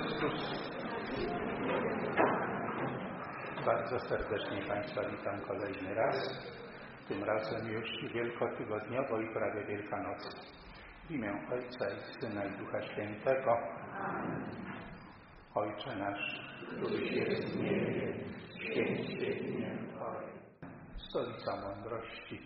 Chrystus. Bardzo serdecznie Państwa witam kolejny raz, tym razem już wielkotygodniowo i prawie wielkanocnie. W imię Ojca i Syna i Ducha Świętego. Ojcze nasz, któryś jest w niebie, święć się imię Twoje. Stolica mądrości.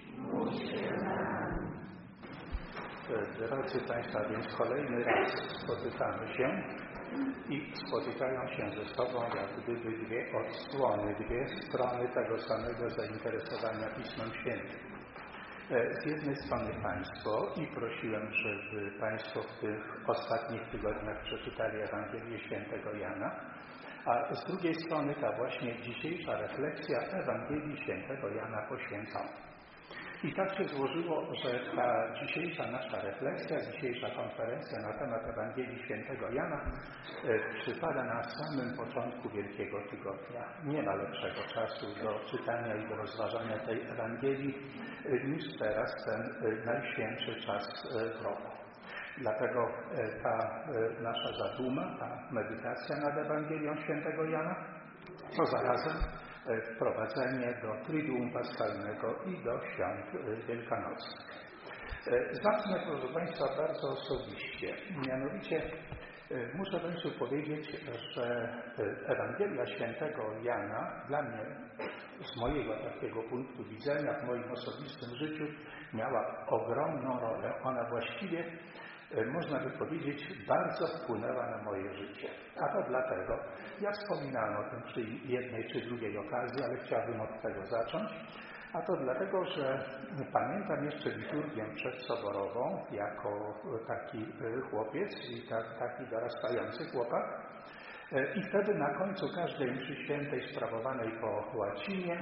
Drodzy Państwo, więc kolejny raz spotykamy się i spotykają się ze sobą jak gdyby dwie odsłony, dwie strony tego samego zainteresowania Pismem Świętym. Z jednej strony Państwo i prosiłem, żeby Państwo w tych ostatnich tygodniach przeczytali Ewangelię Świętego Jana, a z drugiej strony ta właśnie dzisiejsza refleksja Ewangelii Świętego Jana poświęcona. I tak się złożyło, że ta dzisiejsza nasza refleksja, dzisiejsza konferencja na temat Ewangelii Świętego Jana przypada na samym początku Wielkiego Tygodnia. Nie ma lepszego czasu do czytania i do rozważania tej Ewangelii niż teraz ten najświętszy czas w roku. Dlatego ta nasza zaduma, ta medytacja nad Ewangelią Świętego Jana, to zarazem wprowadzenie do Triduum Paschalnego i do świąt wielkanocnych. Zacznę, proszę Państwa, bardzo osobiście. Mianowicie muszę Państwu powiedzieć, że Ewangelia Świętego Jana dla mnie, z mojego takiego punktu widzenia, w moim osobistym życiu miała ogromną rolę. Ona właściwie, można by powiedzieć, bardzo wpłynęła na moje życie. A to dlatego, ja wspominałem o tym przy jednej czy drugiej okazji, ale chciałbym od tego zacząć. A to dlatego, że pamiętam jeszcze liturgię przedsoborową jako taki chłopiec i taki dorastający chłopak. I wtedy na końcu każdej mszy świętej sprawowanej po łacinie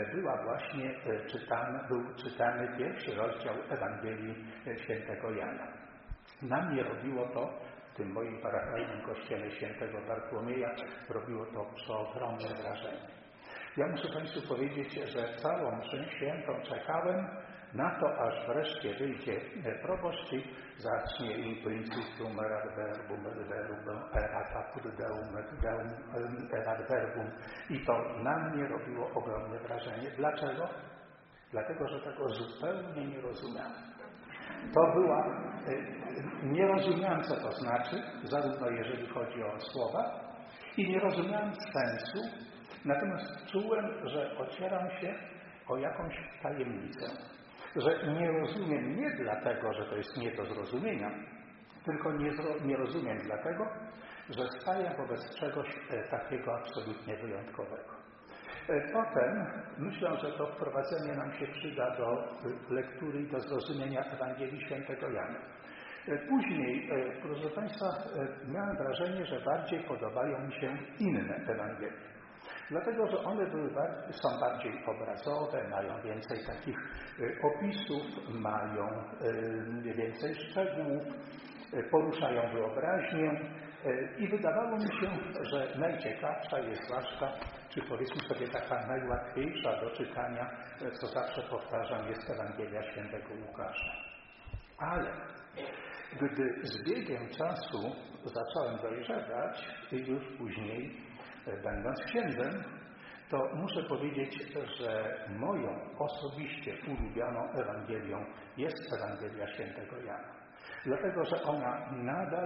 był czytany pierwszy rozdział Ewangelii Świętego Jana. Na mnie robiło to, w tym moim parafialnym kościele Świętego Bartłomieja, robiło to przeogromne wrażenie. Ja muszę Państwu powiedzieć, że całą mszę świętą czekałem na to, aż wreszcie wyjdzie proboszcz i zacznie in principium erat verbum, et verbum erat apud Deum, et Deum erat verbum. I to na mnie robiło ogromne wrażenie. Dlaczego? Dlatego, że tego zupełnie nie rozumiałem. Nie rozumiałem, co to znaczy, zarówno jeżeli chodzi o słowa, i nie rozumiałem sensu, natomiast czułem, że ocieram się o jakąś tajemnicę. Że nie rozumiem nie dlatego, że to jest nie do zrozumienia, tylko nie rozumiem dlatego, że staję wobec czegoś takiego absolutnie wyjątkowego. Potem myślę, że to wprowadzenie nam się przyda do lektury i do zrozumienia Ewangelii Świętego Jana. Później, proszę Państwa, miałem wrażenie, że bardziej podobają mi się inne Ewangelie. Dlatego, że one są bardziej obrazowe, mają więcej takich opisów, mają więcej szczegółów, poruszają wyobraźnię i wydawało mi się, że najciekawsza jest zwłaszcza, czy powiedzmy sobie taka najłatwiejsza do czytania, co zawsze powtarzam, jest Ewangelia Świętego Łukasza. Ale gdy z biegiem czasu zacząłem dojrzewać i już później będąc księdzem, to muszę powiedzieć, że moją osobiście ulubioną Ewangelią jest Ewangelia Świętego Jana. Dlatego, że ona nadal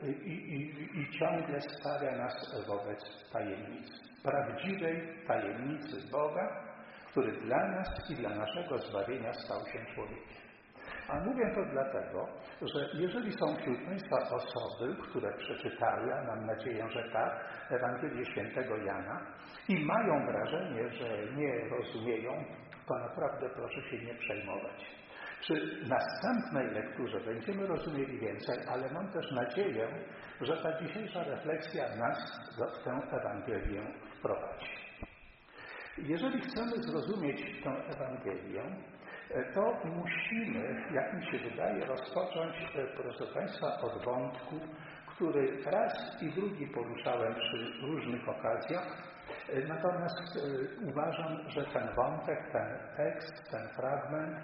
i ciągle stawia nas wobec tajemnicy. Prawdziwej tajemnicy Boga, który dla nas i dla naszego zbawienia stał się człowiekiem. A mówię to dlatego, że jeżeli są wśród Państwa osoby, które przeczytały, a mam nadzieję, że tak, Ewangelię Świętego Jana i mają wrażenie, że nie rozumieją, to naprawdę proszę się nie przejmować. Przy następnej lekturze będziemy rozumieli więcej, ale mam też nadzieję, że ta dzisiejsza refleksja nas w tę Ewangelię wprowadzi. Jeżeli chcemy zrozumieć tę Ewangelię, to musimy, jak mi się wydaje, rozpocząć, proszę Państwa, od wątku, który raz i drugi poruszałem przy różnych okazjach. Natomiast uważam, że ten wątek, ten tekst, ten fragment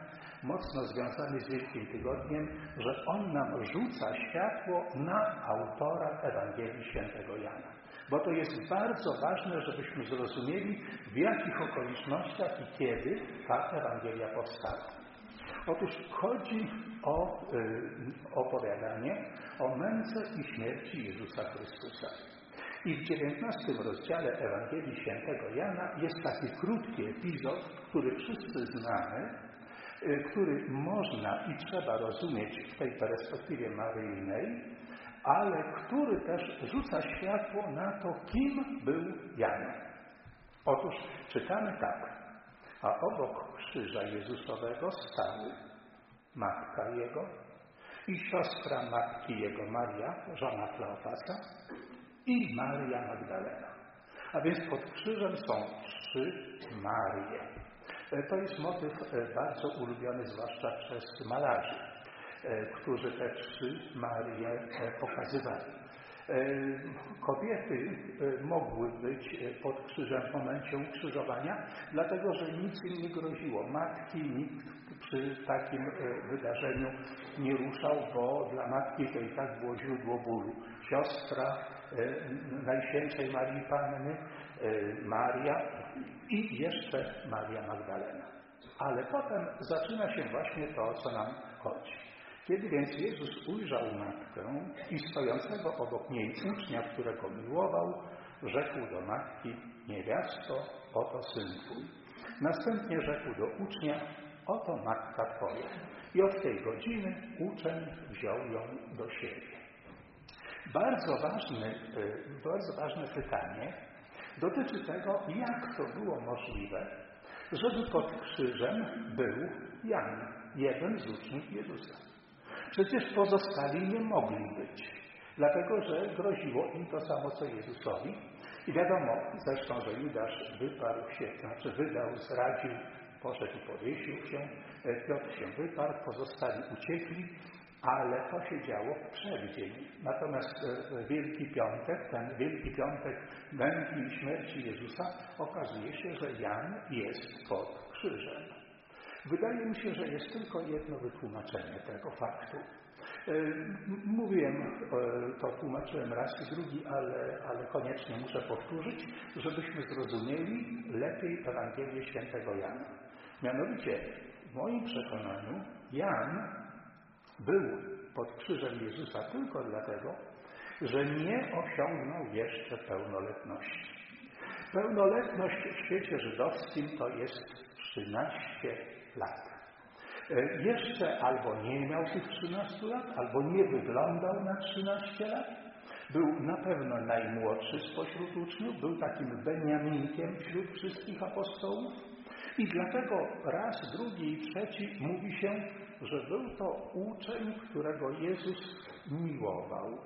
mocno związany z Wielkim Tygodniem, że on nam rzuca światło na autora Ewangelii Świętego Jana. Bo to jest bardzo ważne, żebyśmy zrozumieli, w jakich okolicznościach i kiedy ta Ewangelia powstała. Otóż chodzi o opowiadanie o męce i śmierci Jezusa Chrystusa. I w 19 rozdziale Ewangelii Świętego Jana jest taki krótki epizod, który wszyscy znamy, który można i trzeba rozumieć w tej perspektywie maryjnej, ale który też rzuca światło na to, kim był Jan. Otóż czytamy tak. A obok krzyża Jezusowego stały matka Jego i siostra matki Jego Maria, żona Kleofasa, i Maria Magdalena. A więc pod krzyżem są 3 Marie. To jest motyw bardzo ulubiony, zwłaszcza przez malarzy, którzy te 3 Marie pokazywali. Kobiety mogły być pod krzyżem w momencie ukrzyżowania, dlatego że nic im nie groziło. Matki nikt przy takim wydarzeniu nie ruszał, bo dla matki to i tak było źródło bólu. Siostra Najświętszej Marii Panny, Maria i jeszcze Maria Magdalena. Ale potem zaczyna się właśnie to, o co nam chodzi. Kiedy więc Jezus ujrzał matkę i stojącego obok niej ucznia, którego miłował, rzekł do matki: niewiasto, oto syn twój. Następnie rzekł do ucznia: oto matka twoja. I od tej godziny uczeń wziął ją do siebie. Bardzo ważne pytanie dotyczy tego, jak to było możliwe, żeby pod krzyżem był Jan, jeden z uczniów Jezusa. Przecież pozostali nie mogli być, dlatego że groziło im to samo, co Jezusowi. I wiadomo zresztą, że Judasz wyparł się, wydał, zradził, poszedł i powiesił się, Piotr się wyparł, pozostali uciekli, ale to się działo w przeddzień. Natomiast Wielki Piątek, ten Wielki Piątek męki i śmierci Jezusa, okazuje się, że Jan jest pod krzyżem. Wydaje mi się, że jest tylko jedno wytłumaczenie tego faktu. Mówiłem, to tłumaczyłem raz i drugi, ale koniecznie muszę powtórzyć, żebyśmy zrozumieli lepiej Ewangelię Świętego Jana. Mianowicie, w moim przekonaniu, Jan był pod krzyżem Jezusa tylko dlatego, że nie osiągnął jeszcze pełnoletności. Pełnoletność w świecie żydowskim to jest 13 lat. Jeszcze albo nie miał tych 13 lat, albo nie wyglądał na 13 lat. Był na pewno najmłodszy spośród uczniów, był takim Beniaminkiem wśród wszystkich apostołów i dlatego raz, drugi i trzeci mówi się, że był to uczeń, którego Jezus miłował.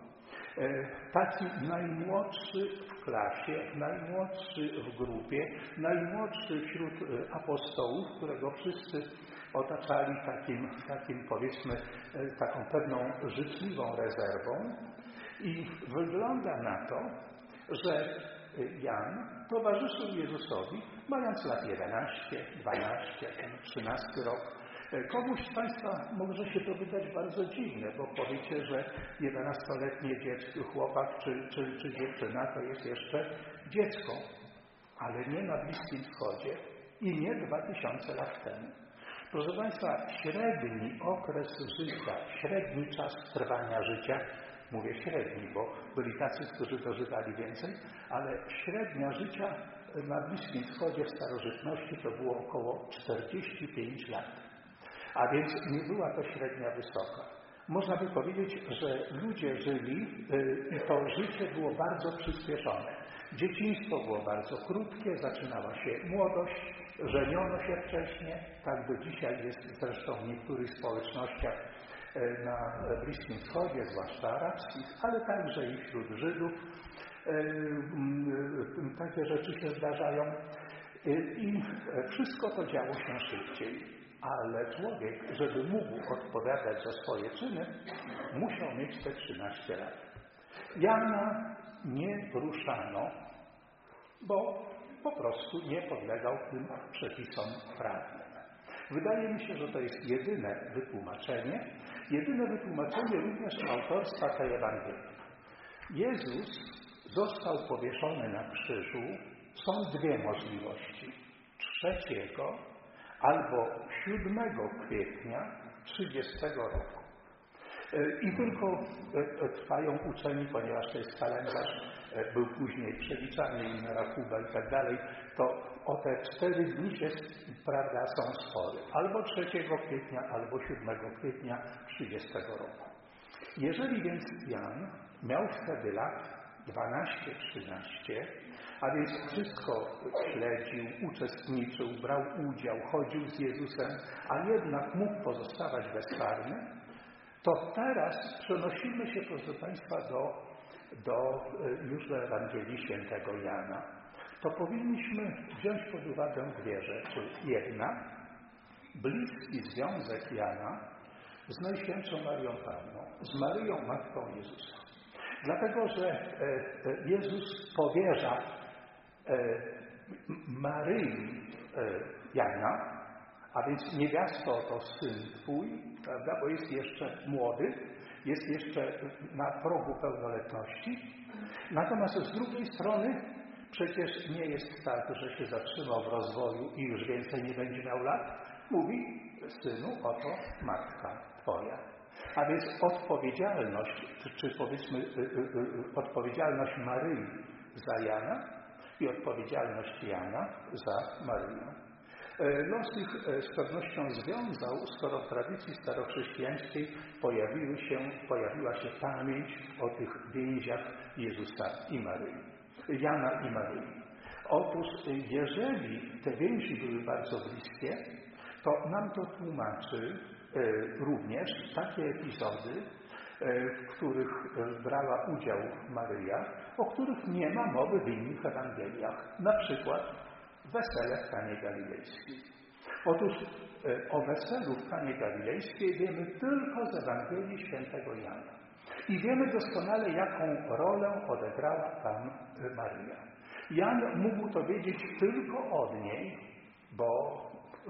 Taki najmłodszy w klasie, najmłodszy w grupie, najmłodszy wśród apostołów, którego wszyscy otaczali takim powiedzmy, taką pewną życzliwą rezerwą. I wygląda na to, że Jan towarzyszył Jezusowi, mając lat 11, 12, 13 rok. Komuś z Państwa może się to wydać bardzo dziwne, bo powiecie, że 11-letnie dziecko, chłopak czy dziewczyna to jest jeszcze dziecko, ale nie na Bliskim Wschodzie i nie 2000 lat temu. Proszę Państwa, średni okres życia, średni czas trwania życia, mówię średni, bo byli tacy, którzy dożywali więcej, ale średnia życia na Bliskim Wschodzie w starożytności to było około 45 lat. A więc nie była to średnia wysoka. Można by powiedzieć, że ludzie żyli i to życie było bardzo przyspieszone. Dzieciństwo było bardzo krótkie, zaczynała się młodość, żeniono się wcześnie, tak do dzisiaj jest zresztą w niektórych społecznościach na Bliskim Wschodzie, zwłaszcza arabskich, ale także i wśród Żydów. Takie rzeczy się zdarzają i wszystko to działo się szybciej. Ale człowiek, żeby mógł odpowiadać za swoje czyny, musiał mieć te 13 lat. Jana nie ruszano, bo po prostu nie podlegał tym przepisom prawnym. Wydaje mi się, że to jest jedyne wytłumaczenie również autorstwa tej Ewangelii. Jezus został powieszony na krzyżu. Są dwie możliwości. 3 albo 7 kwietnia 30 roku. I tylko trwają uczeni, ponieważ to jest kalendarz, był później przeliczany i na rachubę i tak dalej, to o te 4 dni się, prawda, są spory. Albo 3 kwietnia, albo 7 kwietnia 30 roku. Jeżeli więc Jan miał wtedy lat 12-13, a więc wszystko śledził, uczestniczył, brał udział, chodził z Jezusem, a jednak mógł pozostawać bezkarny, to teraz przenosimy się, proszę Państwa, już do Ewangelii Świętego Jana. To powinniśmy wziąć pod uwagę dwie rzeczy. Jedna, bliski związek Jana z Najświętszą Marią Panną, z Maryją, Matką Jezusa. Dlatego, że Jezus powierza Maryi Jana, a więc niewiasto to syn Twój, prawda, bo jest jeszcze młody, jest jeszcze na progu pełnoletności. Natomiast z drugiej strony przecież nie jest tak, że się zatrzymał w rozwoju i już więcej nie będzie miał lat. Mówi: synu, oto matka Twoja. A więc odpowiedzialność, czy powiedzmy odpowiedzialność Maryi za Jana i odpowiedzialność Jana za Maryję. Los ich z pewnością związał, skoro w tradycji starochrześcijańskiej pojawiła się pamięć o tych więziach Jezusa i Maryi, Jana i Maryi. Otóż jeżeli te więzi były bardzo bliskie, to nam to tłumaczy również takie epizody, w których brała udział Maryja, o których nie ma mowy w innych Ewangeliach. Na przykład wesele w Kanie Galilejskiej. Otóż o weselu w Kanie Galilejskiej wiemy tylko z Ewangelii Świętego Jana. I wiemy doskonale, jaką rolę odegrała tam Maryja. Jan mógł to wiedzieć tylko od niej, bo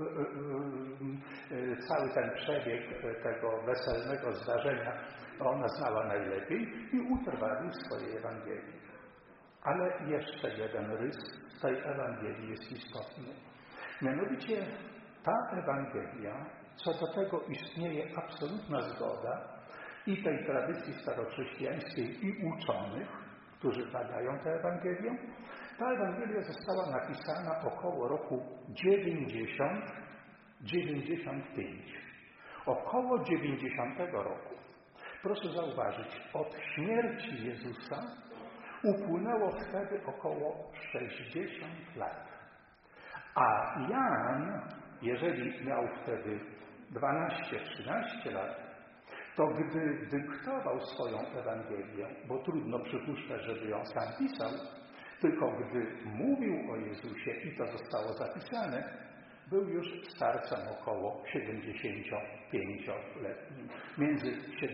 cały ten przebieg tego weselnego zdarzenia ona znała najlepiej i utrwalił w swojej Ewangelii. Ale jeszcze jeden rys tej Ewangelii jest istotny. Mianowicie ta Ewangelia, co do tego istnieje absolutna zgoda i tej tradycji starochrześcijańskiej i uczonych, którzy badają tę Ewangelię. Ta Ewangelia została napisana około roku 90-95. Około 90 roku. Proszę zauważyć, od śmierci Jezusa upłynęło wtedy około 60 lat. A Jan, jeżeli miał wtedy 12-13 lat, to gdy dyktował swoją Ewangelię, bo trudno przypuszczać, żeby ją sam pisał, tylko gdy mówił o Jezusie i to zostało zapisane, był już starcem około 75-letnim. Między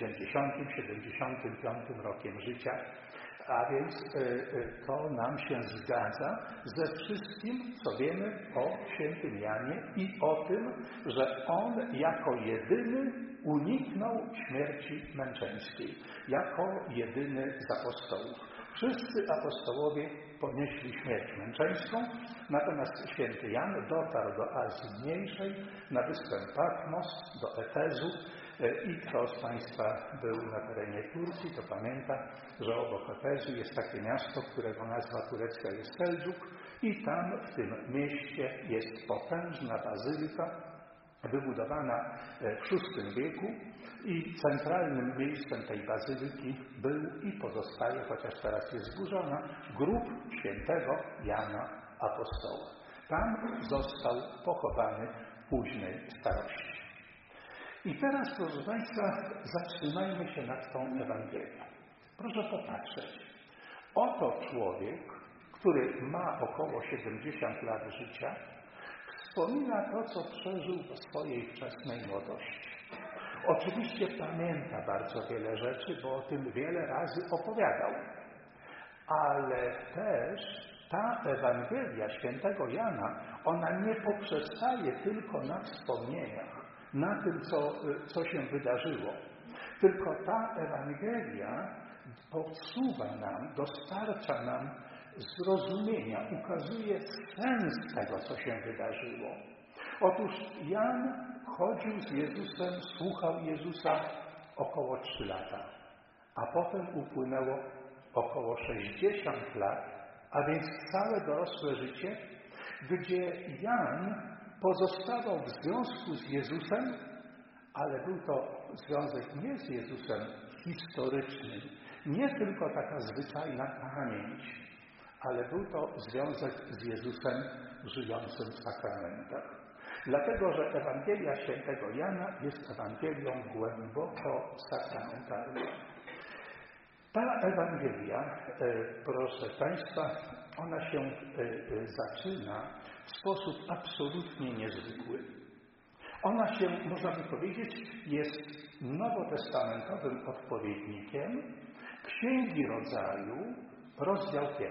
70-75 rokiem życia. A więc to nam się zgadza ze wszystkim, co wiemy o świętym Janie i o tym, że on jako jedyny uniknął śmierci męczeńskiej. Jako jedyny z apostołów. Wszyscy apostołowie ponieśli śmierć męczeńską, natomiast święty Jan dotarł do Azji Mniejszej, na wyspę Patmos, do Efezu i kto z Państwa był na terenie Turcji, to pamięta, że obok Efezu jest takie miasto, którego nazwa turecka jest Seljuk i tam w tym mieście jest potężna bazylika, wybudowana w VI wieku i centralnym miejscem tej bazyliki był i pozostaje, chociaż teraz jest zburzona, grób świętego Jana Apostoła. Tam został pochowany w późnej starości. I teraz, proszę Państwa, zatrzymajmy się nad tą Ewangelią. Proszę popatrzeć. Oto człowiek, który ma około 70 lat życia, wspomina to, co przeżył w swojej wczesnej młodości. Oczywiście pamięta bardzo wiele rzeczy, bo o tym wiele razy opowiadał. Ale też ta Ewangelia świętego Jana, ona nie poprzestaje tylko na wspomnieniach, na tym, co się wydarzyło, tylko ta Ewangelia podsuwa nam, dostarcza nam zrozumienia, ukazuje sens tego, co się wydarzyło. Otóż Jan chodził z Jezusem, słuchał Jezusa około 3 lata, a potem upłynęło około 60 lat, a więc całe dorosłe życie, gdzie Jan pozostawał w związku z Jezusem, ale był to związek nie z Jezusem historycznym, nie tylko taka zwyczajna pamięć, ale był to związek z Jezusem żyjącym w sakramentach. Dlatego, że Ewangelia świętego Jana jest Ewangelią głęboko sakramentalną. Ta Ewangelia, proszę Państwa, ona się zaczyna w sposób absolutnie niezwykły. Ona się, można by powiedzieć, jest nowotestamentowym odpowiednikiem Księgi Rodzaju, rozdział 1.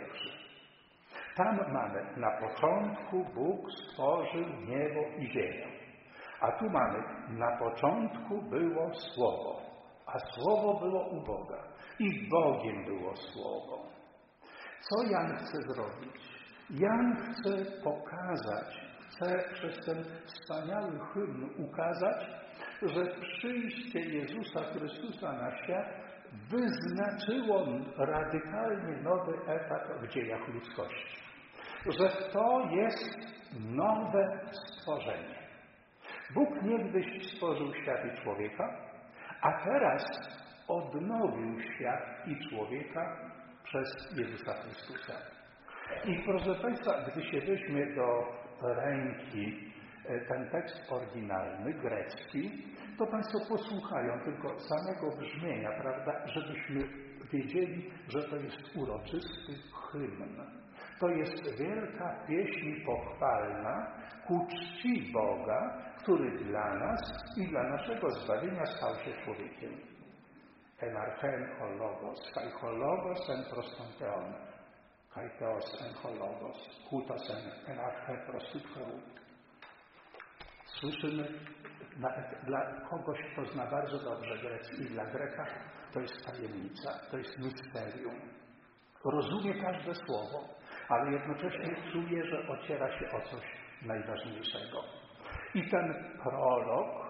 Tam mamy: na początku Bóg stworzył niebo i ziemię. A tu mamy: na początku było Słowo, a Słowo było u Boga i Bogiem było Słowo. Co Jan chce zrobić? Jan chce pokazać, chce przez ten wspaniały hymn ukazać, że przyjście Jezusa Chrystusa na świat wyznaczyło radykalnie nowy etap w dziejach ludzkości. Że to jest nowe stworzenie. Bóg niegdyś stworzył świat i człowieka, a teraz odnowił świat i człowieka przez Jezusa Chrystusa. I proszę Państwa, gdy się weźmie do ręki ten tekst oryginalny, grecki, to Państwo posłuchają tylko samego brzmienia, prawda, żebyśmy wiedzieli, że to jest uroczysty hymn. To jest wielka pieśń pochwalna ku czci Boga, który dla nas i dla naszego zbawienia stał się człowiekiem. En archen o logos, kai ho logos en prostonteon, kai theos en ho logos, hutos en archen prostytcheu. Słyszymy, dla kogoś, kto zna bardzo dobrze grecki i dla Greka, to jest tajemnica, to jest misterium. Rozumie każde słowo, ale jednocześnie czuje, że ociera się o coś najważniejszego. I ten prolog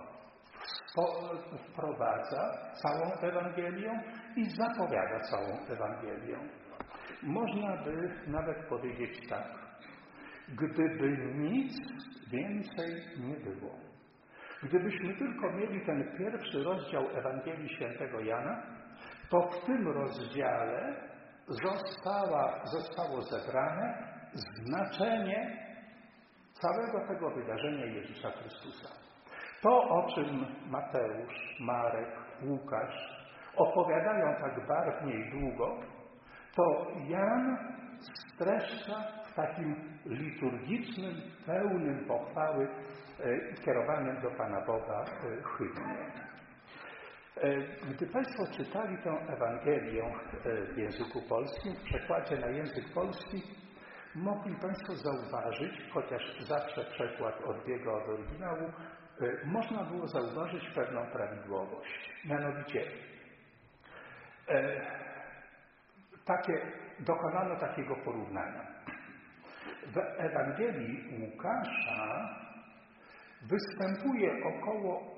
wprowadza całą Ewangelię i zapowiada całą Ewangelię. Można by nawet powiedzieć tak: gdyby nic więcej nie było, gdybyśmy tylko mieli ten pierwszy rozdział Ewangelii świętego Jana, to w tym rozdziale zostało zebrane znaczenie całego tego wydarzenia Jezusa Chrystusa. To, o czym Mateusz, Marek, Łukasz opowiadają tak barwnie i długo, to Jan streszcza w takim liturgicznym, pełnym pochwały, kierowanym do Pana Boga hymnie. Gdy Państwo czytali tę Ewangelię w języku polskim, w przekładzie na język polski, mogli Państwo zauważyć, chociaż zawsze przekład odbiega od oryginału, można było zauważyć pewną prawidłowość. Mianowicie, dokonano takiego porównania. W Ewangelii Łukasza występuje około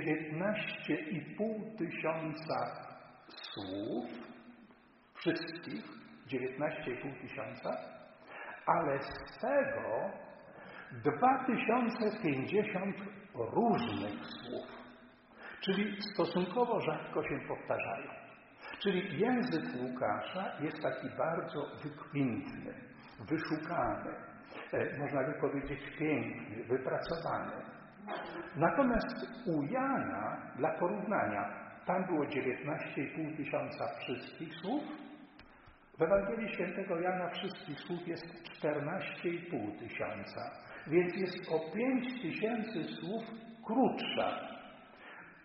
19,5 tysiąca słów, wszystkich 19,5 tysiąca, ale z tego 2050 różnych słów, czyli stosunkowo rzadko się powtarzają. Czyli język Łukasza jest taki bardzo wykwintny, wyszukany, można by powiedzieć piękny, wypracowany. Natomiast u Jana, dla porównania, tam było 19,5 tysiąca wszystkich słów. W Ewangelii świętego Jana wszystkich słów jest 14,5 tysiąca, więc jest o 5 tysięcy słów krótsza.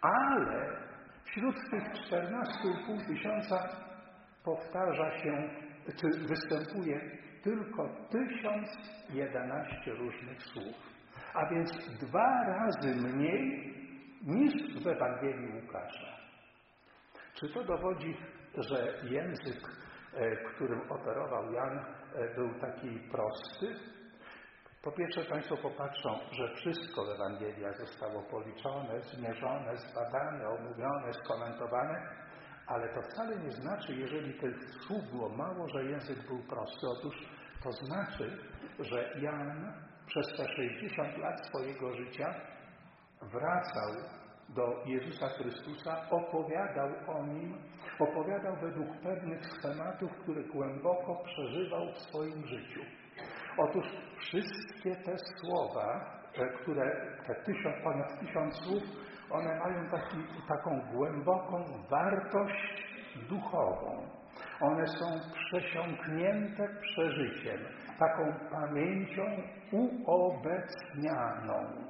Ale wśród tych 14,5 tysiąca powtarza się czy występuje tylko 1011 różnych słów, a więc 2 razy mniej niż w Ewangelii Łukasza. Czy to dowodzi, że język, którym operował Jan, był taki prosty? Po pierwsze, Państwo popatrzą, że wszystko w Ewangeliach zostało policzone, zmierzone, zbadane, omówione, skomentowane, ale to wcale nie znaczy, jeżeli tych słów było mało, że język był prosty. Otóż to znaczy, że Jan przez te 60 lat swojego życia wracał do Jezusa Chrystusa, opowiadał o Nim, opowiadał według pewnych schematów, które głęboko przeżywał w swoim życiu. Otóż wszystkie te słowa, ponad 1000 słów, one mają taką głęboką wartość duchową. One są przesiąknięte przeżyciem, taką pamięcią uobecnianą.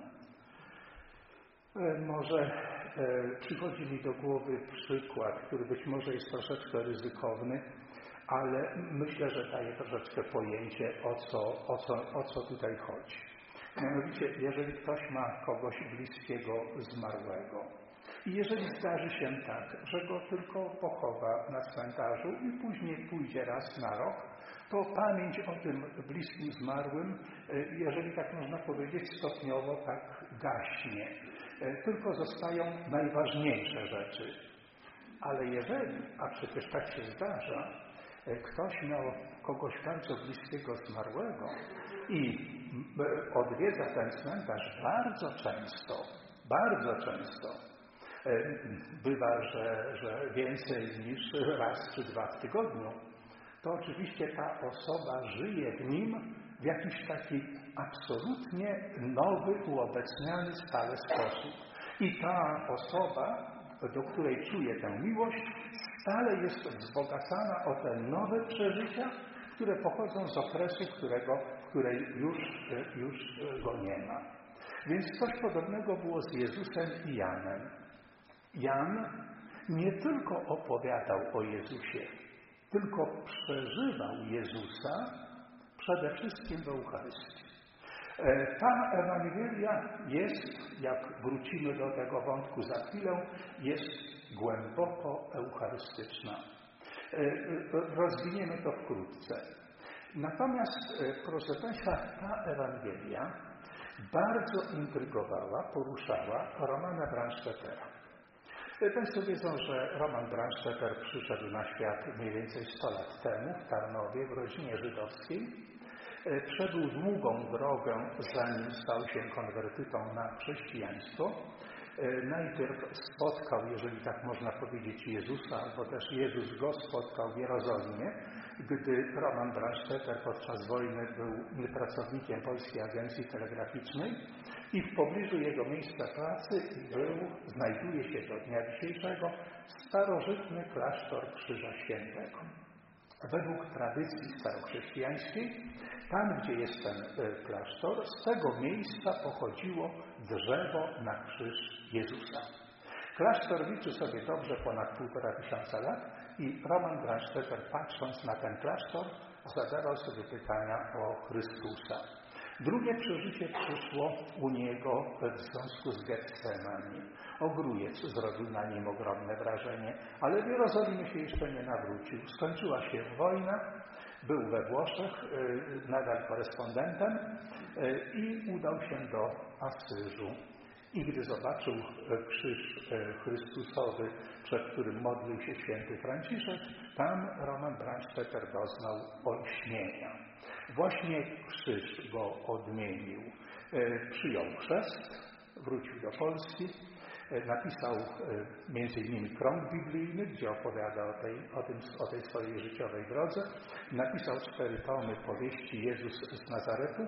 Może przychodzi mi do głowy przykład, który być może jest troszeczkę ryzykowny, ale myślę, że daje troszeczkę pojęcie, o co tutaj chodzi. Mianowicie, jeżeli ktoś ma kogoś bliskiego zmarłego i jeżeli zdarzy się tak, że go tylko pochowa na cmentarzu i później pójdzie raz na rok, to pamięć o tym bliskim zmarłym, jeżeli tak można powiedzieć, stopniowo tak gaśnie. Tylko zostają najważniejsze rzeczy. Ale jeżeli, a przecież tak się zdarza, ktoś miał kogoś bardzo bliskiego zmarłego i odwiedza ten cmentarz bardzo często, bywa, że więcej niż raz czy 2 w tygodniu, to oczywiście ta osoba żyje w nim w jakiś taki absolutnie nowy, uobecniany stale sposób. I ta osoba, do której czuje tę miłość, stale jest wzbogacana o te nowe przeżycia, które pochodzą z okresu, w której już go nie ma. Więc coś podobnego było z Jezusem i Janem. Jan nie tylko opowiadał o Jezusie, tylko przeżywał Jezusa przede wszystkim w Eucharystii. Ta Ewangelia jest, jak wrócimy do tego wątku za chwilę, jest głęboko eucharystyczna. Rozwiniemy to wkrótce. Natomiast, proszę Państwa, ta Ewangelia bardzo intrygowała, poruszała Romana Brandstättera. Państwo wiedzą, że Roman Brandstätter przyszedł na świat mniej więcej 100 lat temu w Tarnowie, w rodzinie żydowskiej. Przebył długą drogę, zanim stał się konwertytą na chrześcijaństwo. Najpierw spotkał, jeżeli tak można powiedzieć, Jezusa, albo też Jezus go spotkał w Jerozolimie, gdy Roman Brandstätter podczas wojny był pracownikiem Polskiej Agencji Telegraficznej i w pobliżu jego miejsca pracy znajduje się do dnia dzisiejszego starożytny klasztor Krzyża Świętego. Według tradycji starochrześcijańskiej, tam gdzie jest ten klasztor, z tego miejsca pochodziło drzewo na krzyż Jezusa. Klasztor liczy sobie dobrze ponad 1500 lat i Roman Brandstätter, patrząc na ten klasztor, zadawał sobie pytania o Chrystusa. Drugie przeżycie przyszło u niego w związku z Getsemani. Ogrójec zrobił na nim ogromne wrażenie, ale w Jerozolimie się jeszcze nie nawrócił. Skończyła się wojna, był we Włoszech, nadal korespondentem i udał się do Asyżu. I gdy zobaczył krzyż Chrystusowy, przed którym modlił się święty Franciszek, tam Roman Brandstätter doznał olśnienia. Właśnie krzyż go odmienił. Przyjął chrzest, wrócił do Polski, napisał m.in. krąg biblijny, gdzie opowiada o tej swojej życiowej drodze. Napisał 4 tomy powieści Jezus z Nazaretu,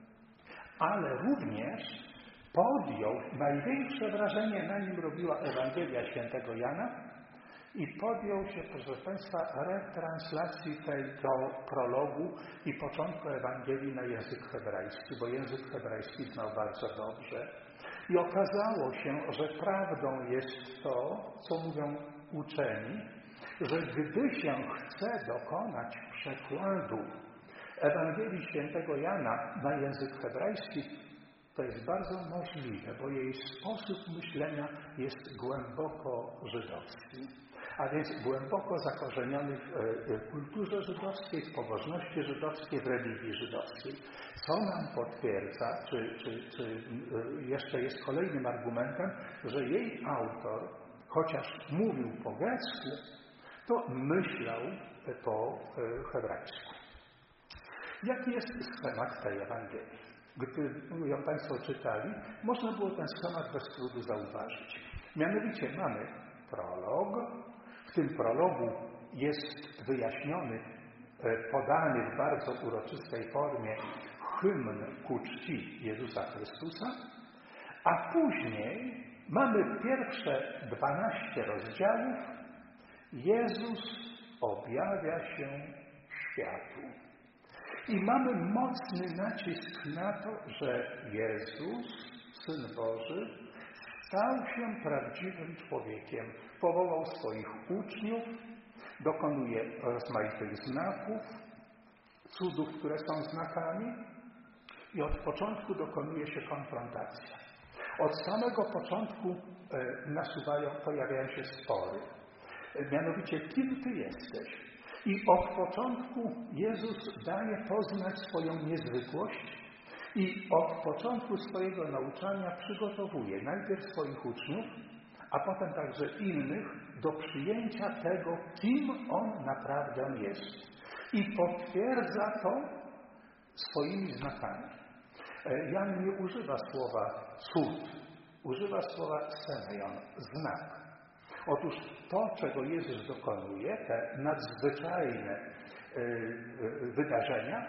ale również podjął, największe wrażenie na nim robiła Ewangelia świętego Jana i podjął się, proszę Państwa, retranslacji tego prologu i początku Ewangelii na język hebrajski, bo język hebrajski znał bardzo dobrze. I okazało się, że prawdą jest to, co mówią uczeni, że gdy się chce dokonać przekładu Ewangelii Świętego Jana na język hebrajski, to jest bardzo możliwe, bo jej sposób myślenia jest głęboko żydowski, a więc głęboko zakorzeniony w kulturze żydowskiej, w pobożności żydowskiej, w religii żydowskiej. Co nam potwierdza, czy jeszcze jest kolejnym argumentem, że jej autor, chociaż mówił po grecku, to myślał po hebrajsku. Jaki jest schemat tej Ewangelii? Gdy ją Państwo czytali, można było ten schemat bez trudu zauważyć. Mianowicie mamy prolog. W tym prologu jest wyjaśniony, podany w bardzo uroczystej formie hymn ku czci Jezusa Chrystusa, a później mamy pierwsze 12 rozdziałów. Jezus objawia się światu. I mamy mocny nacisk na to, że Jezus, Syn Boży, stał się prawdziwym człowiekiem. Powołał swoich uczniów, dokonuje rozmaitych znaków, cudów, które są znakami i od początku dokonuje się konfrontacja. Od samego początku pojawiają się spory. Mianowicie, kim Ty jesteś? I od początku Jezus daje poznać swoją niezwykłość i od początku swojego nauczania przygotowuje najpierw swoich uczniów, a potem także innych do przyjęcia tego, kim On naprawdę jest. I potwierdza to swoimi znakami. Jan nie używa słowa cud, używa słowa semeion, znak. Otóż to, czego Jezus dokonuje, te nadzwyczajne wydarzenia,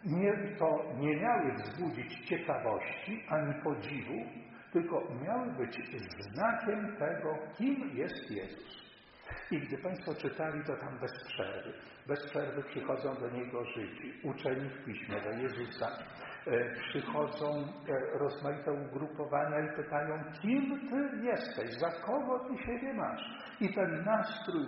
nie miały wzbudzić ciekawości ani podziwu, tylko miały być znakiem tego, kim jest Jezus. I gdy Państwo czytali, to tam bez przerwy przychodzą do Niego Żydzi, uczeni w Piśmie, do Jezusa. Przychodzą rozmaite ugrupowania i pytają, kim Ty jesteś, za kogo Ty siebie masz? I ten nastrój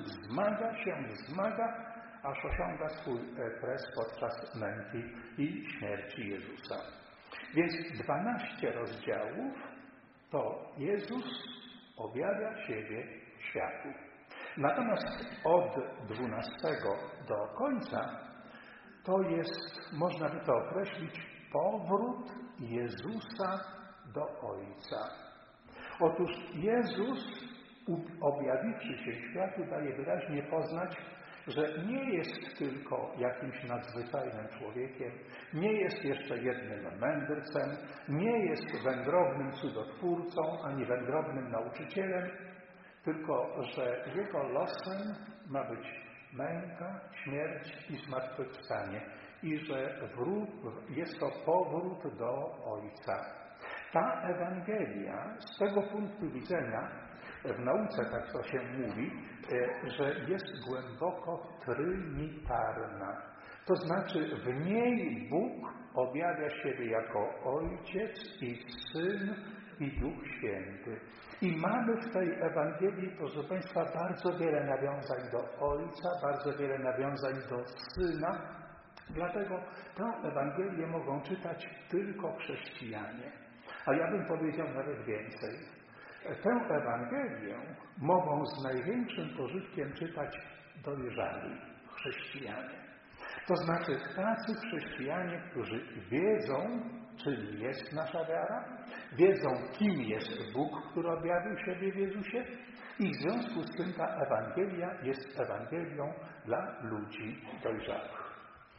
wzmaga, aż osiąga swój kres podczas męki i śmierci Jezusa. Więc 12 rozdziałów to Jezus objawia siebie światu. Natomiast od 12 do końca to jest, można by to określić, powrót Jezusa do Ojca. Otóż Jezus, objawiwszy się światu, daje wyraźnie poznać, że nie jest tylko jakimś nadzwyczajnym człowiekiem, nie jest jeszcze jednym mędrcem, nie jest wędrownym cudotwórcą, ani wędrownym nauczycielem, tylko że Jego losem ma być męka, śmierć i zmartwychwstanie i że jest to powrót do Ojca. Ta Ewangelia z tego punktu widzenia, w nauce tak to się mówi, że jest głęboko trynitarna. To znaczy w niej Bóg objawia siebie jako Ojciec i Syn i Duch Święty. I mamy w tej Ewangelii, proszę Państwa, bardzo wiele nawiązań do Ojca, bardzo wiele nawiązań do Syna. Dlatego tę Ewangelię mogą czytać tylko chrześcijanie. A ja bym powiedział nawet więcej. Tę Ewangelię mogą z największym pożytkiem czytać dojrzali chrześcijanie. To znaczy tacy chrześcijanie, którzy wiedzą, czym jest nasza wiara, wiedzą, kim jest Bóg, który objawił siebie w Jezusie i w związku z tym ta Ewangelia jest Ewangelią dla ludzi dojrzałych.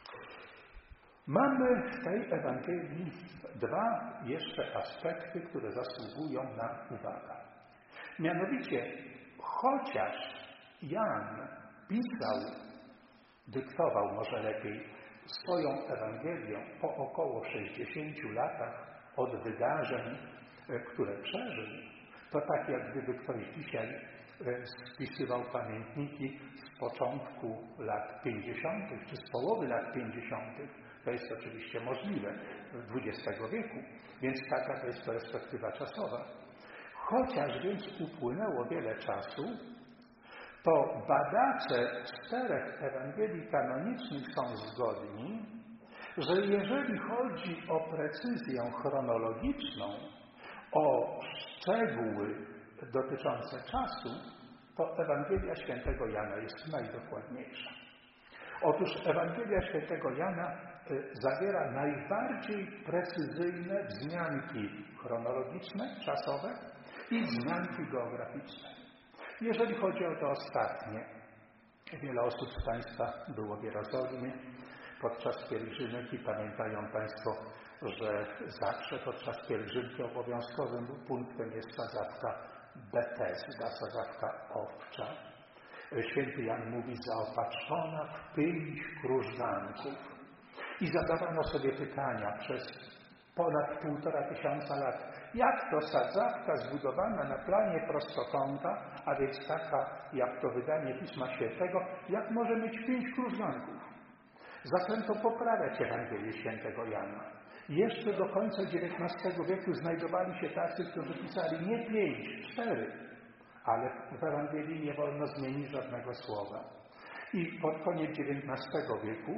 Mamy w tej Ewangelii dwa jeszcze aspekty, które zasługują na uwagę. Mianowicie, chociaż Jan dyktował może lepiej swoją Ewangelię po około 60 latach od wydarzeń, które przeżył, to tak jak gdyby ktoś dzisiaj spisywał pamiętniki z początku lat 50. czy z połowy lat 50. To jest oczywiście możliwe XX wieku, więc taka to jest perspektywa czasowa. Chociaż więc upłynęło wiele czasu, to badacze 4 Ewangelii kanonicznych są zgodni, że jeżeli chodzi o precyzję chronologiczną, o szczegóły dotyczące czasu, to Ewangelia Świętego Jana jest najdokładniejsza. Otóż Ewangelia Świętego Jana zawiera najbardziej precyzyjne wzmianki chronologiczne, czasowe i wzmianki geograficzne. Jeżeli chodzi o to ostatnie, wiele osób z Państwa było w Jerozolimie podczas pielgrzymek i pamiętają Państwo, że zawsze podczas pielgrzymki obowiązkowym punktem jest sadzawka Betesda, sadzawka owcza. Święty Jan mówi, zaopatrzona w 5 krużganków. I zadawano sobie pytania przez ponad 1500 lat. Jak to sadzawka zbudowana na planie prostokąta, a więc taka jak to wydanie Pisma Świętego, jak może mieć 5 krużganków? Zaczęto poprawiać Ewangelię Świętego Jana. Jeszcze do końca XIX wieku znajdowali się tacy, którzy pisali nie 5, 4, ale w Ewangelii nie wolno zmienić żadnego słowa. I pod koniec XIX wieku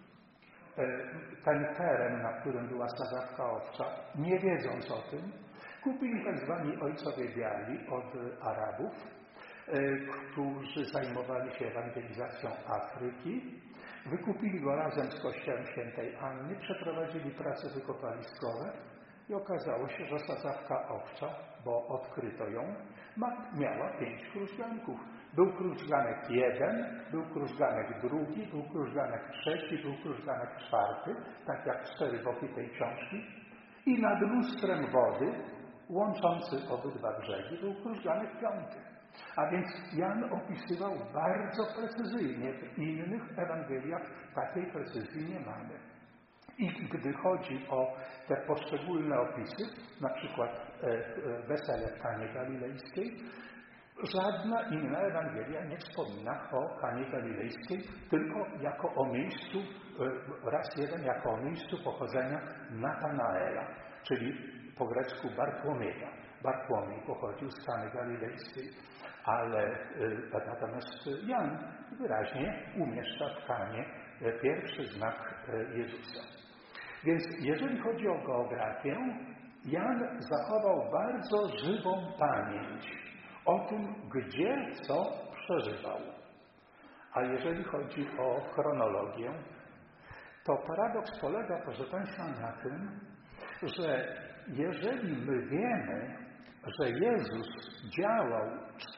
ten teren, na którym była sadzawka owcza, nie wiedząc o tym, kupili tak zwani ojcowie biali od Arabów, którzy zajmowali się ewangelizacją Afryki. Wykupili go razem z kościołem świętej Anny, przeprowadzili prace wykopaliskowe i okazało się, że sadzawka owcza, bo odkryto ją, miała 5 krużganków. Był krużganek 1, był krużganek 2, był krużganek 3, był krużganek 4, tak jak 4 boki tej książki. I nad lustrem wody, łączący obydwa brzegi, był krużganek 5. A więc Jan opisywał bardzo precyzyjnie. W innych Ewangeliach takiej precyzji nie mamy. I gdy chodzi o te poszczególne opisy, na przykład wesele w Kanie Galilejskiej, żadna inna Ewangelia nie wspomina o Kanie Galilejskiej, tylko jako o miejscu, raz jeden jako o miejscu pochodzenia Natanaela, czyli po grecku Bartłomieja. Bartłomiej pochodził z Kany Galilejskiej, ale natomiast Jan wyraźnie umieszcza w Kanie pierwszy znak Jezusa. Więc jeżeli chodzi o geografię, Jan zachował bardzo żywą pamięć o tym, gdzie co przeżywał. A jeżeli chodzi o chronologię, to paradoks polega, proszę Państwa, na tym, że jeżeli my wiemy, że Jezus działał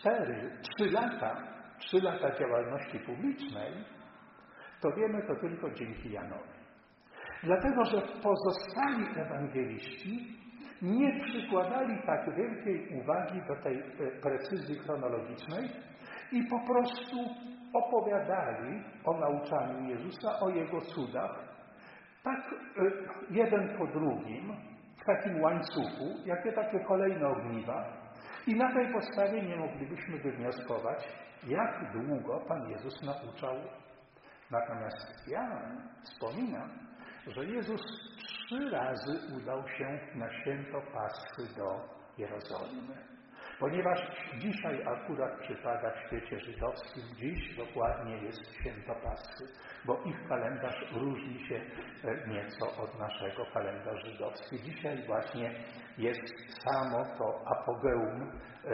3 lata działalności publicznej, to wiemy to tylko dzięki Janowi. Dlatego, że pozostali ewangeliści nie przykładali tak wielkiej uwagi do tej precyzji chronologicznej i po prostu opowiadali o nauczaniu Jezusa, o Jego cudach, tak jeden po drugim, w takim łańcuchu, jakie takie kolejne ogniwa. I na tej podstawie nie moglibyśmy wywnioskować, jak długo Pan Jezus nauczał. Natomiast Jan wspomina, że Jezus 3 razy udał się na święto Paschy do Jerozolimy. Ponieważ dzisiaj akurat przypada w świecie żydowskim, dziś dokładnie jest święto Paschy, bo ich kalendarz różni się nieco od naszego kalendarza żydowskiego. Dzisiaj właśnie jest samo to apogeum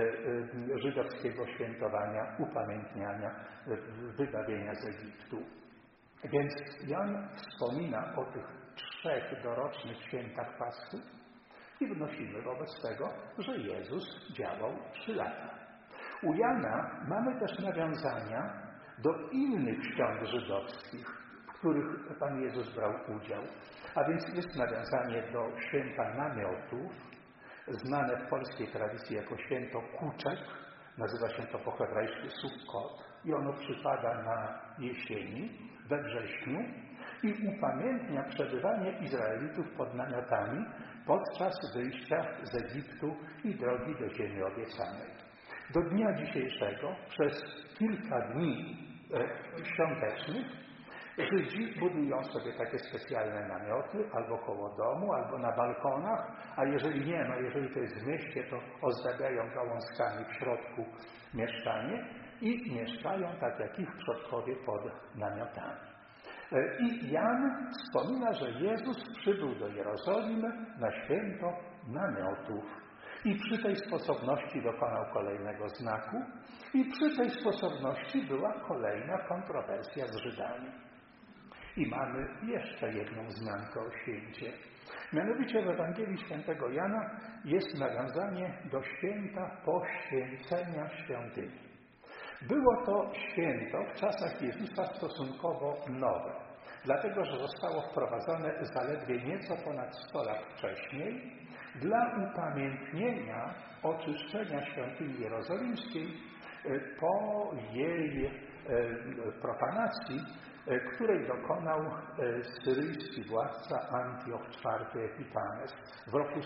żydowskiego świętowania, upamiętniania wybawienia z Egiptu. Więc Jan wspomina o tych 3 dorocznych świętach Paschy i wnosimy wobec tego, że Jezus działał 3 lata. U Jana mamy też nawiązania do innych świąt żydowskich, w których Pan Jezus brał udział. A więc jest nawiązanie do święta namiotów, znane w polskiej tradycji jako święto Kuczek, nazywa się to po hebrajsku Sukkot i ono przypada na jesieni, we wrześniu i upamiętnia przebywanie Izraelitów pod namiotami podczas wyjścia z Egiptu i drogi do ziemi obiecanej. Do dnia dzisiejszego przez kilka dni świątecznych Żydzi budują sobie takie specjalne namioty albo koło domu, albo na balkonach, a jeżeli nie ma, jeżeli to jest w mieście, to ozdabiają gałązkami w środku mieszkanie i mieszkają, tak jak ich przodkowie, pod namiotami. I Jan wspomina, że Jezus przybył do Jerozolimy na święto namiotów. I przy tej sposobności dokonał kolejnego znaku. I przy tej sposobności była kolejna kontrowersja z Żydami. I mamy jeszcze jedną wzmiankę o święcie. Mianowicie w Ewangelii Świętego Jana jest nawiązanie do święta poświęcenia świątyni. Było to święto w czasach Jezusa stosunkowo nowe, dlatego że zostało wprowadzone zaledwie nieco ponad 100 lat wcześniej dla upamiętnienia oczyszczenia świątyni jerozolimskiej po jej profanacji, której dokonał syryjski władca Antioch IV Epifanes w roku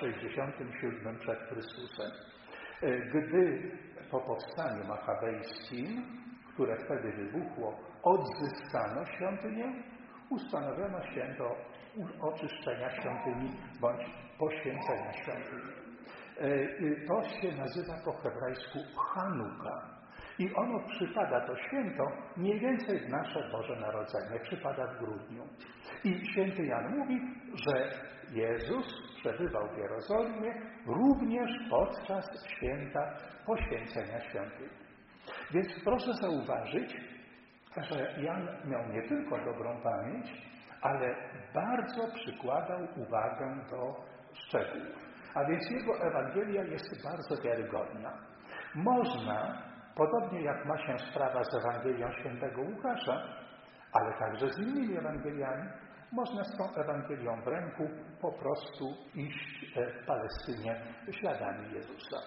167 przed Chrystusem. Gdy po powstaniu machabejskim, które wtedy wybuchło, odzyskano świątynię, ustanowiono święto oczyszczenia świątyni bądź poświęcenia świątyni. To się nazywa po hebrajsku Chanuka. I ono przypada, to święto, mniej więcej w nasze Boże Narodzenie, przypada w grudniu. I święty Jan mówi, że Jezus przebywał w Jerozolimie również podczas święta poświęcenia świątyni. Więc proszę zauważyć, że Jan miał nie tylko dobrą pamięć, ale bardzo przykładał uwagę do szczegółów. A więc jego Ewangelia jest bardzo wiarygodna. Można, podobnie jak ma się sprawa z Ewangelią świętego Łukasza, ale także z innymi Ewangeliami, można z tą Ewangelią w ręku po prostu iść w Palestynie śladami Jezusa.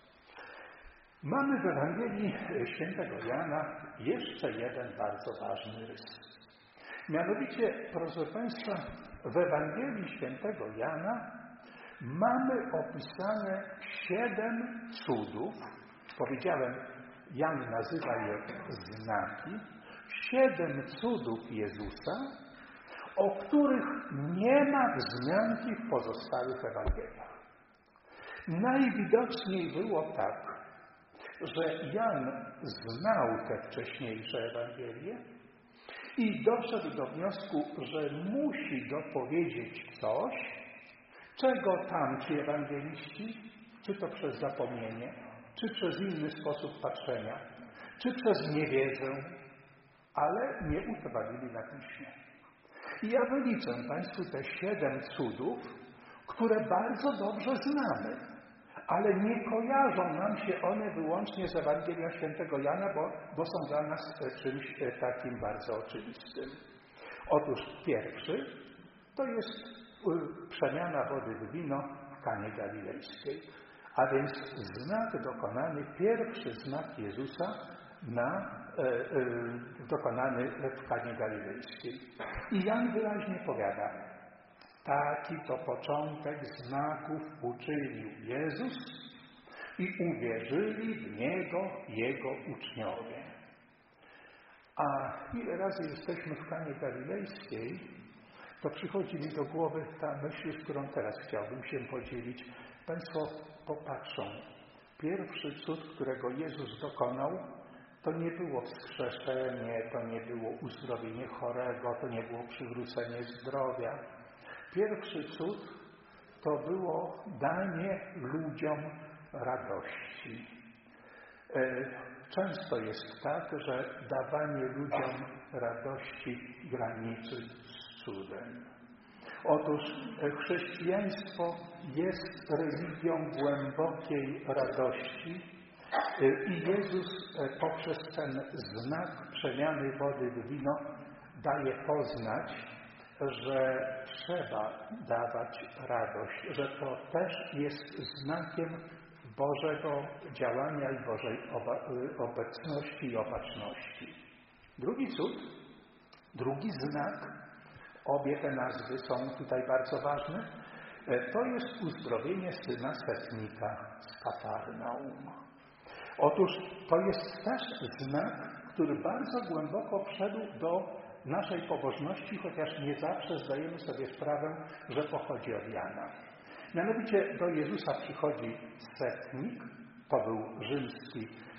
Mamy w Ewangelii świętego Jana jeszcze jeden bardzo ważny rys. Mianowicie, proszę Państwa, w Ewangelii świętego Jana mamy opisane 7 cudów. Powiedziałem, Jan nazywa je znaki. 7 cudów Jezusa, o których nie ma wzmianki w pozostałych Ewangeliach. Najwidoczniej było tak, że Jan znał te wcześniejsze Ewangelie i doszedł do wniosku, że musi dopowiedzieć coś, czego tamci ewangeliści, czy to przez zapomnienie, czy przez inny sposób patrzenia, czy przez niewiedzę, ale nie utrwalili na piśmie. I ja wyliczę Państwu te 7 cudów, które bardzo dobrze znamy, ale nie kojarzą nam się one wyłącznie z Ewangelią świętego Jana, bo są dla nas czymś takim bardzo oczywistym. Otóż pierwszy to jest przemiana wody w wino w Kanie Galilejskiej, a więc znak dokonany, pierwszy znak Jezusa dokonany w Kanie Galilejskiej. I Jan wyraźnie powiada, taki to początek znaków uczynił Jezus i uwierzyli w Niego Jego uczniowie. A ile razy jesteśmy w Kanie Galilejskiej, to przychodzi mi do głowy ta myśl, z którą teraz chciałbym się podzielić. Państwo popatrzą. Pierwszy cud, którego Jezus dokonał, to nie było wskrzeszenie, to nie było uzdrowienie chorego, to nie było przywrócenie zdrowia. Pierwszy cud to było danie ludziom radości. Często jest tak, że dawanie ludziom radości graniczy z cudem. Otóż chrześcijaństwo jest religią głębokiej radości i Jezus poprzez ten znak przemiany wody w wino daje poznać, że trzeba dawać radość, że to też jest znakiem Bożego działania i Bożej obecności i opatrzności. Drugi cud, drugi znak, obie te nazwy są tutaj bardzo ważne, to jest uzdrowienie syna setnika z Kafarnaum. Otóż to jest też znak, który bardzo głęboko wszedł do naszej pobożności, chociaż nie zawsze zdajemy sobie sprawę, że pochodzi od Jana. Mianowicie do Jezusa przychodzi setnik, to był rzymski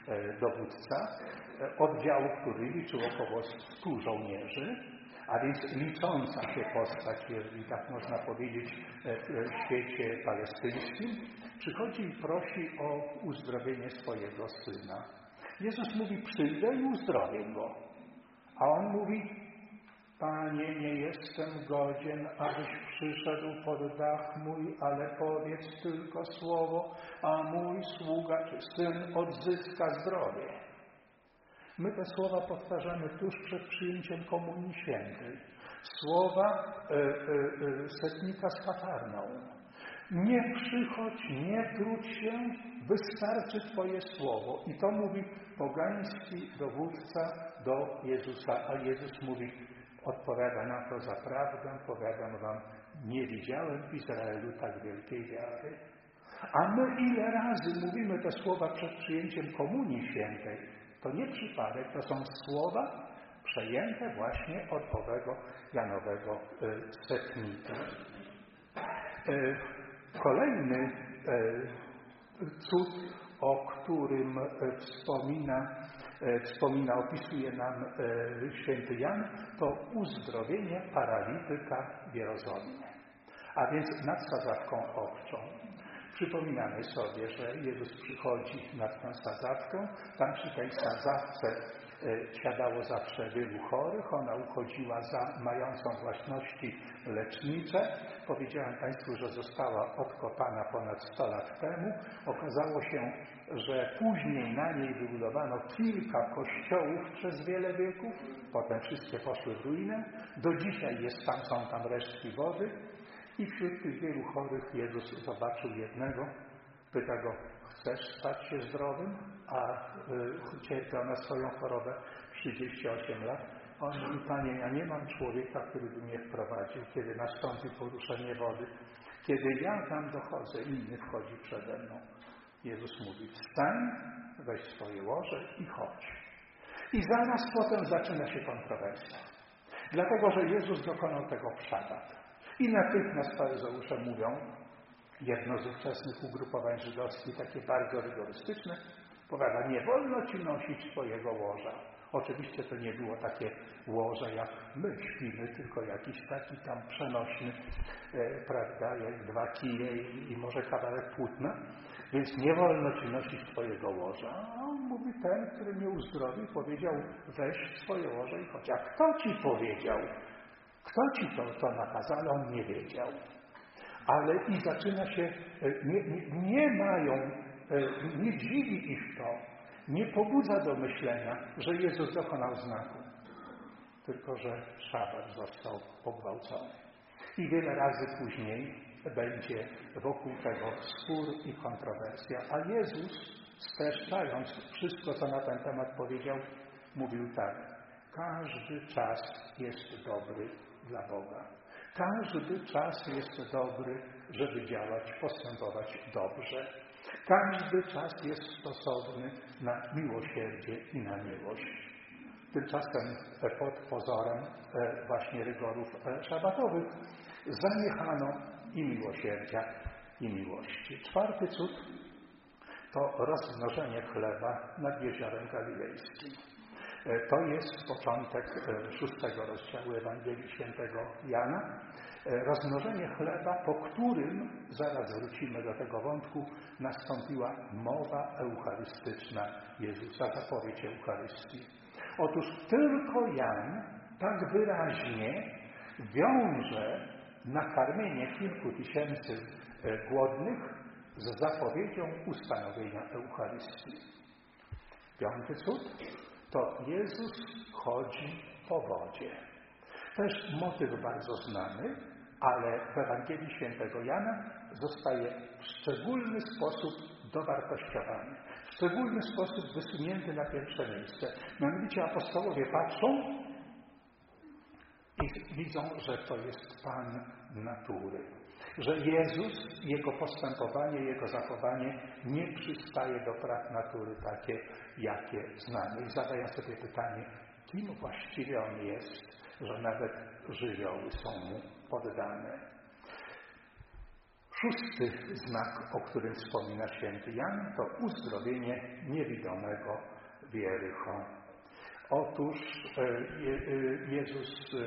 dowódca oddziału, który liczył około 100 żołnierzy, a więc licząca się postać, jeżeli tak można powiedzieć, w świecie palestyńskim, przychodzi i prosi o uzdrowienie swojego syna. Jezus mówi: przyjdę i uzdrowię go. A on mówi: Panie, nie jestem godzien, abyś przyszedł pod dach mój, ale powiedz tylko słowo, a mój sługa czy syn odzyska zdrowie. My te słowa powtarzamy tuż przed przyjęciem Komunii Świętej. Słowa setnika z Kafarnaum. Nie przychodź, nie trudź się, wystarczy Twoje słowo. I to mówi pogański dowódca do Jezusa, a Jezus mówi, odpowiada na to: zaprawdę powiadam wam, nie widziałem w Izraelu tak wielkiej wiary. A my ile razy mówimy te słowa przed przyjęciem Komunii Świętej? To nie przypadek, to są słowa przejęte właśnie od owego Janowego setnika. Kolejny cud, o którym opisuje nam święty Jan, to uzdrowienie paralityka w Jerozolimie. A więc nad sadzawką owczą. Przypominamy sobie, że Jezus przychodzi nad tę sadzawkę. Tam przy tej sadzawce siadało zawsze wielu chorych. Ona uchodziła za mającą własności lecznicze. Powiedziałem Państwu, że została odkopana ponad 100 lat temu. Okazało się, że później na niej wybudowano kilka kościołów przez wiele wieków. Potem wszystkie poszły w ruinę. Do dzisiaj są tam resztki wody. I wśród tych wielu chorych Jezus zobaczył jednego, pyta go: chcesz stać się zdrowym? A cierpiał na swoją chorobę 38 lat. A on mówi: Panie, ja nie mam człowieka, który by mnie wprowadził, kiedy nastąpi poruszenie wody. Kiedy ja tam dochodzę, inny wchodzi przede mną. Jezus mówi: wstań, weź swoje łoże i chodź. I zaraz potem zaczyna się kontrowersja. Dlatego, że Jezus dokonał tego w szabat. I natychmiast faryzeusze mówią, jedno z ówczesnych ugrupowań żydowskich, takie bardzo rygorystyczne, powiada: nie wolno ci nosić swojego łoża. Oczywiście to nie było takie łoże, jak my śpimy, tylko jakiś taki tam przenośny, prawda, jak 2 kije i może kawałek płótna. Więc nie wolno ci nosić twojego łoża. A on mówi: ten, który mnie uzdrowił, powiedział: weź swoje łoże i chodź. A kto ci powiedział? Kto ci to nakazał? Ale on nie wiedział. Ale i zaczyna się, nie dziwi ich to, nie pobudza do myślenia, że Jezus dokonał znaku, tylko że szabat został pogwałcony. I wiele razy później będzie wokół tego spór i kontrowersja. A Jezus, streszczając wszystko, co na ten temat powiedział, mówił tak: każdy czas jest dobry dla Boga. Każdy czas jest dobry, żeby działać, postępować dobrze. Każdy czas jest stosowny na miłosierdzie i na miłość. Tymczasem pod pozorem właśnie rygorów szabatowych zaniechano i miłosierdzia, i miłości. 4. cud to rozmnożenie chleba nad Jeziorem Galilejskim. To jest początek 6 rozdziału Ewangelii Świętego Jana. Rozmnożenie chleba, po którym, zaraz wrócimy do tego wątku, nastąpiła mowa eucharystyczna Jezusa, zapowiedź Eucharystii. Otóż tylko Jan tak wyraźnie wiąże nakarmienie kilku tysięcy głodnych z zapowiedzią ustanowienia Eucharystii. 5. cud to Jezus chodzi po wodzie. Też motyw bardzo znany, ale w Ewangelii Świętego Jana zostaje w szczególny sposób dowartościowany, w szczególny sposób wysunięty na pierwsze miejsce. Mianowicie apostołowie patrzą i widzą, że to jest Pan natury. Że Jezus, Jego postępowanie, Jego zachowanie nie przystaje do praw natury takie, jakie znamy. I zadają sobie pytanie, kim właściwie On jest, że nawet żywioły są Mu poddane. Szósty znak, o którym wspomina święty Jan, to uzdrowienie niewidomego w Jericho. Otóż Jezus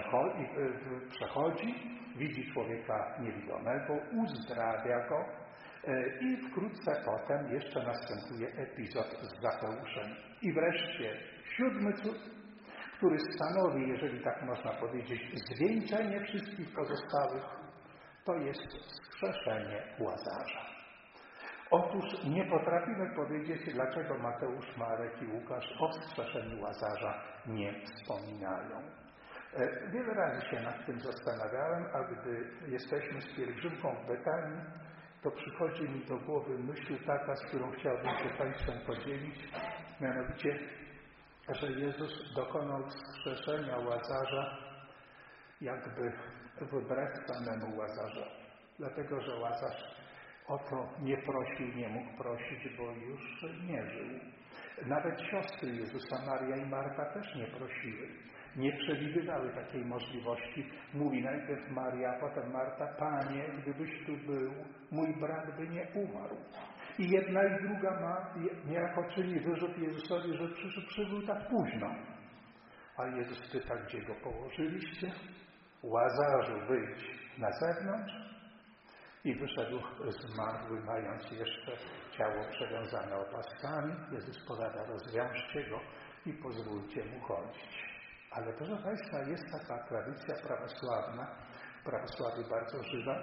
przechodzi, widzi człowieka niewidomego, uzdrawia go i wkrótce potem jeszcze następuje epizod z Zakeuszem. I wreszcie siódmy cud, który stanowi, jeżeli tak można powiedzieć, zwieńczenie wszystkich pozostałych, to jest wskrzeszenie Łazarza. Otóż nie potrafimy powiedzieć, dlaczego Mateusz, Marek i Łukasz o wskrzeszeniu Łazarza nie wspominają. Wiele razy się nad tym zastanawiałem, a gdy jesteśmy z pielgrzymką w Betanii, to przychodzi mi do głowy myśl taka, z którą chciałbym się Państwem podzielić, mianowicie, że Jezus dokonał wskrzeszenia Łazarza jakby wbrew samemu Łazarzowi. Dlatego, że Łazarz o to nie prosił, nie mógł prosić, bo już nie żył. Nawet siostry Jezusa, Maria i Marta, też nie prosiły. Nie przewidywały takiej możliwości. Mówi najpierw Maria, a potem Marta: Panie, gdybyś tu był, mój brat by nie umarł. I jedna i druga niejako czyni wyrzut Jezusowi, że przybył tak późno. A Jezus pyta: gdzie go położyliście? Łazarzu, wyjdź na zewnątrz. I wyszedł zmarły, mając jeszcze ciało przewiązane opaskami. Jezus powiada: rozwiążcie go i pozwólcie mu chodzić. Ale proszę Państwa, jest taka tradycja prawosławna, w prawosławiu bardzo żywa,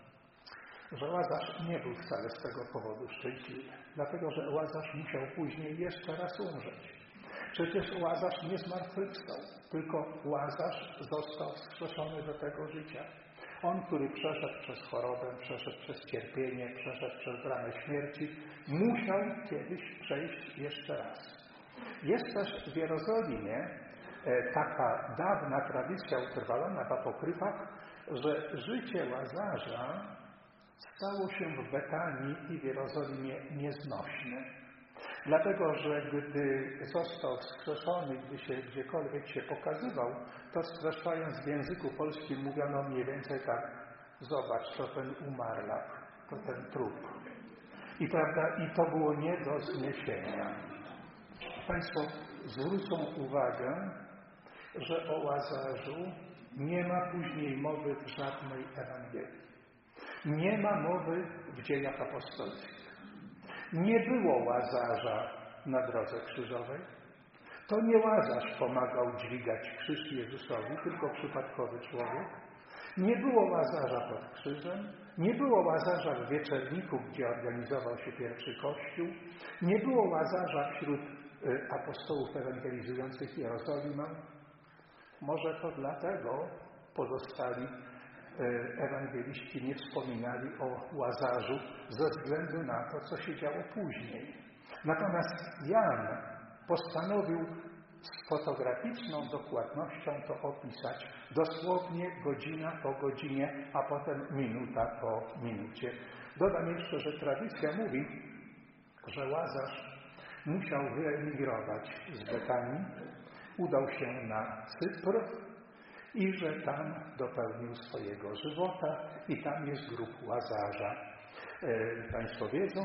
że Łazarz nie był wcale z tego powodu szczęśliwy. Dlatego, że Łazarz musiał później jeszcze raz umrzeć. Przecież Łazarz nie zmartwychwstał, tylko Łazarz został wskrzeszony do tego życia. On, który przeszedł przez chorobę, przeszedł przez cierpienie, przeszedł przez bramę śmierci, musiał kiedyś przejść jeszcze raz. Jest też w Jerozolimie taka dawna tradycja utrwalona w apokryfach, że życie Łazarza stało się w Betanii i w Jerozolimie nieznośne. Dlatego, że gdy został wskrzeszony, gdy się gdziekolwiek się pokazywał, to streszczając w języku polskim mówiono mniej więcej tak: zobacz, to ten umarlak, to ten trup. I prawda, i to było nie do zniesienia. Państwo zwrócą uwagę, że o Łazarzu nie ma później mowy w żadnej Ewangelii. Nie ma mowy w Dziejach Apostolskich. Nie było Łazarza na drodze krzyżowej. To nie Łazarz pomagał dźwigać krzyż Jezusowi, tylko przypadkowy człowiek. Nie było Łazarza pod krzyżem. Nie było Łazarza w Wieczerniku, gdzie organizował się pierwszy Kościół. Nie było Łazarza wśród apostołów ewangelizujących Jerozolimę. Może to dlatego pozostali ewangeliści nie wspominali o Łazarzu ze względu na to, co się działo później. Natomiast Jan postanowił z fotograficzną dokładnością to opisać dosłownie godzina po godzinie, a potem minuta po minucie. Dodam jeszcze, że tradycja mówi, że Łazarz musiał wyemigrować z Betanii, udał się na Cypr i że tam dopełnił swojego żywota i tam jest grób Łazarza. Państwo wiedzą,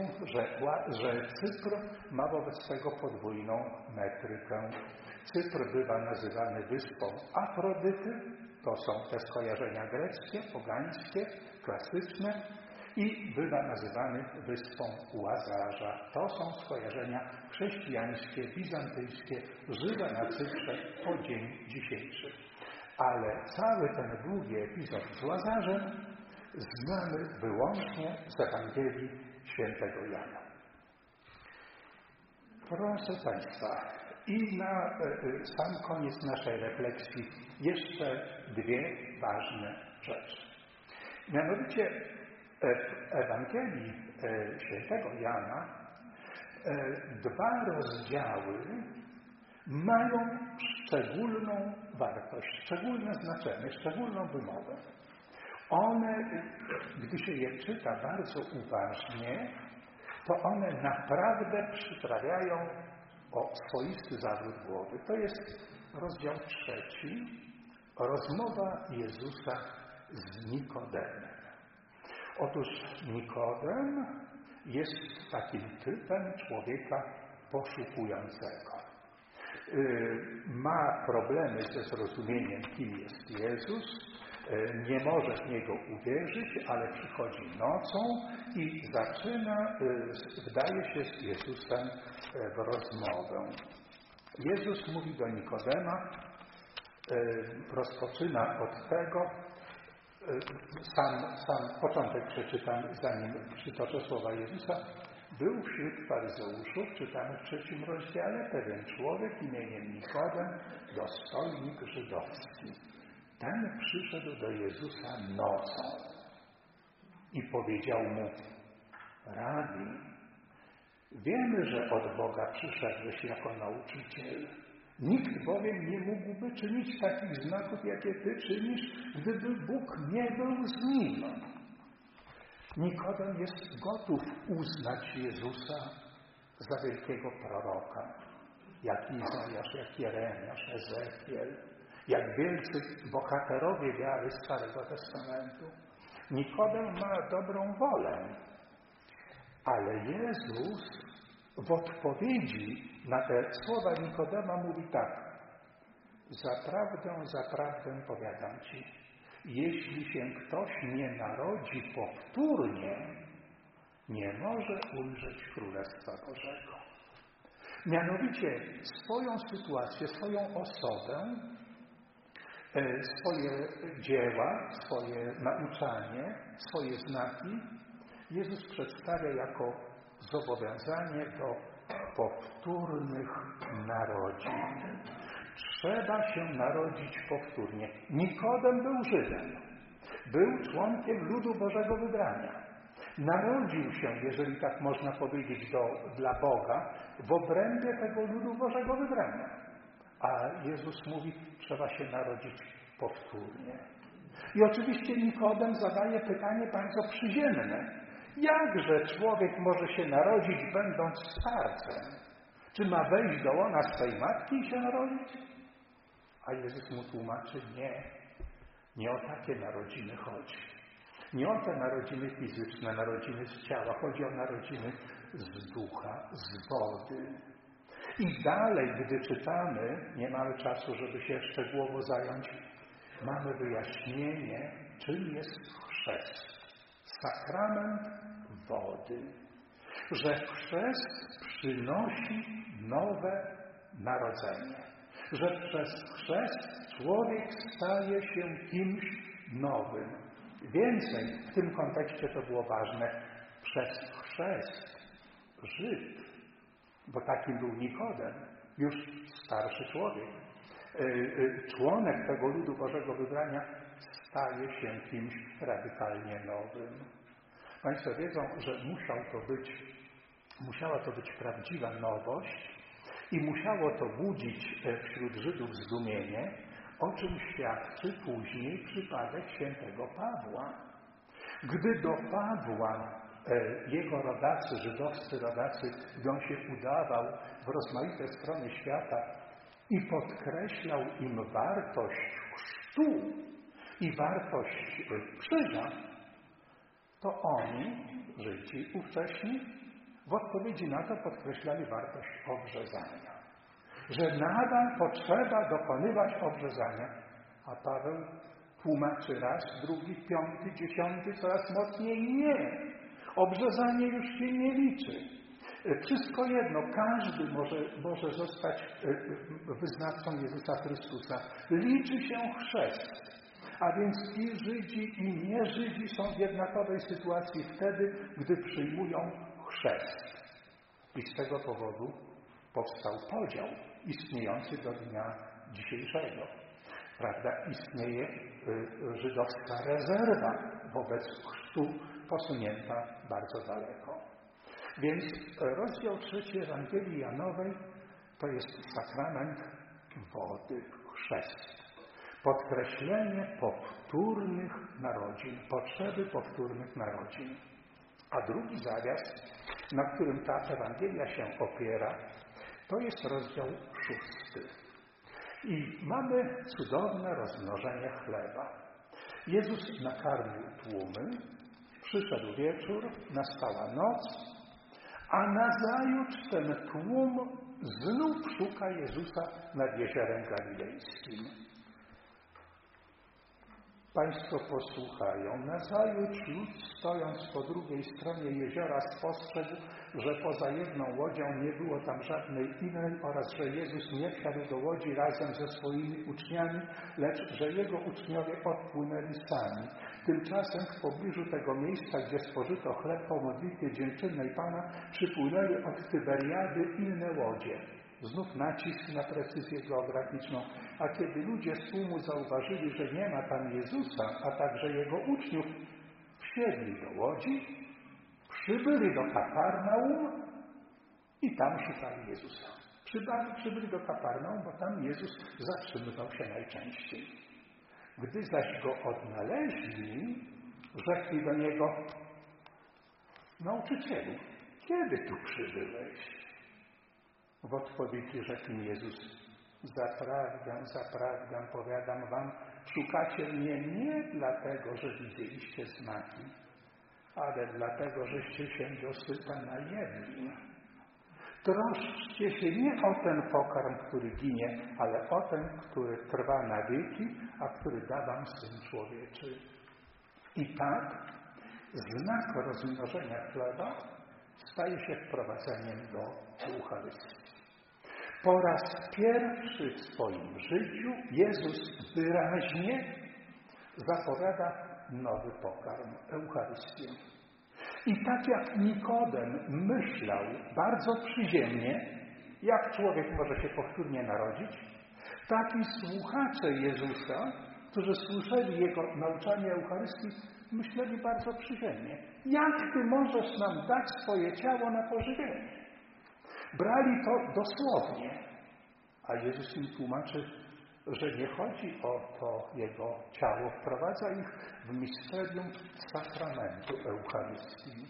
że Cypr ma wobec tego podwójną metrykę. Cypr bywa nazywany wyspą Afrodyty, to są te skojarzenia greckie, pogańskie, klasyczne, i bywa nazywany wyspą Łazarza. To są skojarzenia chrześcijańskie, bizantyjskie, żywe na Cyprze po dzień dzisiejszy. Ale cały ten długi epizod z Łazarzem znamy wyłącznie z Ewangelii świętego Jana. Proszę Państwa, i na sam koniec naszej refleksji jeszcze dwie ważne rzeczy. Mianowicie w Ewangelii świętego Jana dwa rozdziały mają szczególną wartość, szczególne znaczenie, szczególną wymowę. One, gdy się je czyta bardzo uważnie, to one naprawdę przyprawiają o swoisty zawrót głowy. To jest rozdział 3, rozmowa Jezusa z Nikodemem. Otóż Nikodem jest takim typem człowieka poszukującego. Ma problemy ze zrozumieniem, kim jest Jezus, nie może w Niego uwierzyć, ale przychodzi nocą i zaczyna, wdaje się z Jezusem w rozmowę. Jezus mówi do Nikodema, rozpoczyna od tego, sam początek przeczytam, zanim przytoczę słowa Jezusa. Był wśród faryzeuszów, czytamy w 3 rozdziale, pewien człowiek imieniem Nikodem, dostojnik żydowski. Ten przyszedł do Jezusa nocą i powiedział mu: Rabi, wiemy, że od Boga przyszedłeś jako nauczyciel. Nikt bowiem nie mógłby czynić takich znaków, jakie Ty czynisz, gdyby Bóg nie był z nim. Nikodem jest gotów uznać Jezusa za wielkiego proroka, jak Izajasz, jak Jeremiasz, Ezechiel, jak wielcy bohaterowie wiary Starego Testamentu. Nikodem ma dobrą wolę, ale Jezus w odpowiedzi na te słowa Nikodema mówi tak: zaprawdę powiadam Ci, jeśli się ktoś nie narodzi powtórnie, nie może ujrzeć Królestwa Bożego. Mianowicie swoją sytuację, swoją osobę, swoje dzieła, swoje nauczanie, swoje znaki Jezus przedstawia jako zobowiązanie do powtórnych narodzin. Trzeba się narodzić powtórnie. Nikodem był Żydem. Był członkiem ludu Bożego wybrania. Narodził się, jeżeli tak można powiedzieć, dla Boga w obrębie tego ludu Bożego wybrania. A Jezus mówi, trzeba się narodzić powtórnie. I oczywiście Nikodem zadaje pytanie bardzo przyziemne. Jakże człowiek może się narodzić, będąc starcem? Czy ma wejść do łona swej matki i się narodzić? A Jezus mu tłumaczy, nie o takie narodziny chodzi. Nie o te narodziny fizyczne, narodziny z ciała. Chodzi o narodziny z ducha, z wody. I dalej, gdy czytamy, nie mamy czasu, żeby się szczegółowo zająć, mamy wyjaśnienie, czym jest chrzest. Sakrament wody. Że chrzest przynosi nowe narodzenie. Że przez chrzest człowiek staje się kimś nowym. Więcej, w tym kontekście to było ważne, przez chrzest Żyd, bo takim był Nikodem, już starszy człowiek, członek tego ludu Bożego wybrania, staje się kimś radykalnie nowym. Państwo wiedzą, że musiała to być prawdziwa nowość i musiało to budzić wśród Żydów zdumienie, o czym świadczy później przypadek świętego Pawła. Gdy do Pawła jego rodacy, żydowscy rodacy, gdy on się udawał w rozmaite strony świata i podkreślał im wartość chrztu i wartość krzyża, to oni, Żydzi ówcześni, w odpowiedzi na to podkreślali wartość obrzezania. Że nadal potrzeba dokonywać obrzezania. A Paweł tłumaczy raz, drugi, 5., 10., coraz mocniej nie. Obrzezanie już się nie liczy. Wszystko jedno, każdy może zostać wyznawcą Jezusa Chrystusa. Liczy się chrzest. A więc i Żydzi, i nie Żydzi są w jednakowej sytuacji wtedy, gdy przyjmują chrzest. I z tego powodu powstał podział istniejący do dnia dzisiejszego. Prawda? Istnieje żydowska rezerwa wobec chrztu posunięta bardzo daleko. Więc rozdział 3 Ewangelii Janowej to jest sakrament wody, chrzest. Podkreślenie powtórnych narodzin, potrzeby powtórnych narodzin. A drugi zawias, na którym ta Ewangelia się opiera, to jest rozdział 6. I mamy cudowne rozmnożenie chleba. Jezus nakarmił tłumy, Przyszedł wieczór, nastała noc, a nazajutrz ten tłum znów szuka Jezusa nad Jeziorem Galilejskim. Państwo posłuchają. Nazajutrz lud, stojąc po drugiej stronie jeziora, spostrzegł, że poza jedną łodzią nie było tam żadnej innej oraz że Jezus nie wsiadł do łodzi razem ze swoimi uczniami, lecz że Jego uczniowie odpłynęli sami. Tymczasem w pobliżu tego miejsca, gdzie spożyto chleb po modlitwie dziękczynnej Pana, przypłynęli od Tyberiady inne łodzie. Znów nacisk na precyzję geograficzną. A kiedy ludzie z tłumu zauważyli, że nie ma tam Jezusa, a także Jego uczniów, wsiedli do łodzi, przybyli do Kafarnaum i tam szukali Jezusa. Przybyli do Kafarnaum, bo tam Jezus zatrzymywał się najczęściej. Gdy zaś Go odnaleźli, rzekli do Niego: Nauczycielu, kiedy tu przybyłeś? W odpowiedzi rzekł im Jezus: Zaprawdę, powiadam wam, szukacie mnie nie dlatego, że widzieliście znaki, ale dlatego, żeście się dosyta najedli. Troszczcie się nie o ten pokarm, który ginie, ale o ten, który trwa na wieki, a który da wam Syn Człowieczy. I tak znak rozmnożenia chleba staje się wprowadzeniem do Eucharystii. Po raz pierwszy w swoim życiu Jezus wyraźnie zapowiada nowy pokarm, Eucharystię. I tak jak Nikodem myślał bardzo przyziemnie, jak człowiek może się powtórnie narodzić, tak i słuchacze Jezusa, którzy słyszeli Jego nauczanie Eucharystii, myśleli bardzo przyziemnie. Jak Ty możesz nam dać swoje ciało na pożywienie? Brali to dosłownie, a Jezus im tłumaczy, że nie chodzi o to Jego ciało. Wprowadza ich w misterium sakramentu Eucharystii.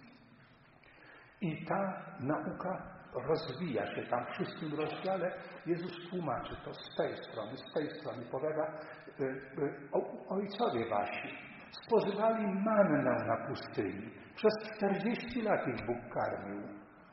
I ta nauka rozwija się tam w 6 rozdziale. Jezus tłumaczy to z tej strony. Powiada: ojcowie wasi spożywali mannę na pustyni. Przez 40 lat ich Bóg karmił,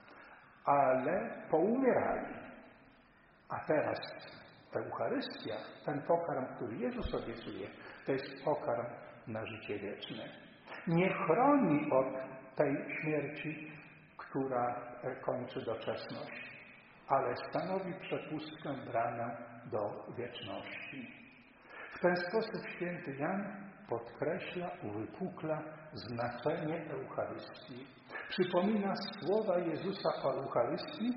ale poumierali. A teraz Eucharystia, ten pokarm, który Jezus obiecuje, to jest pokarm na życie wieczne. Nie chroni od tej śmierci, która kończy doczesność, ale stanowi przepustkę, bramę do wieczności. W ten sposób święty Jan podkreśla, uwypukla znaczenie Eucharystii. Przypomina słowa Jezusa o Eucharystii,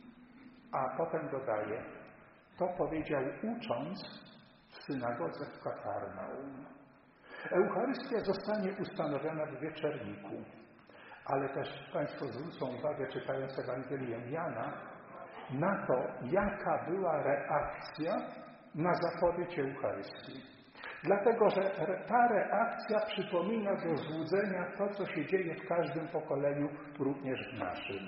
a potem dodaje: to powiedział ucząc w synagodze w Kafarnaum. Eucharystia zostanie ustanowiona w wieczerniku, ale też Państwo zwrócą uwagę, czytając Ewangelię Jana, na to, jaka była reakcja na zapowiedź Eucharystii. Dlatego, że ta reakcja przypomina do złudzenia to, co się dzieje w każdym pokoleniu, również w naszym.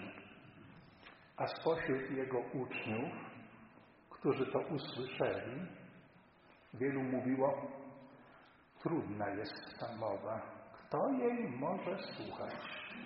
A spośród Jego uczniów, którzy to usłyszeli, wielu mówiło: trudna jest ta mowa, kto jej może słuchać?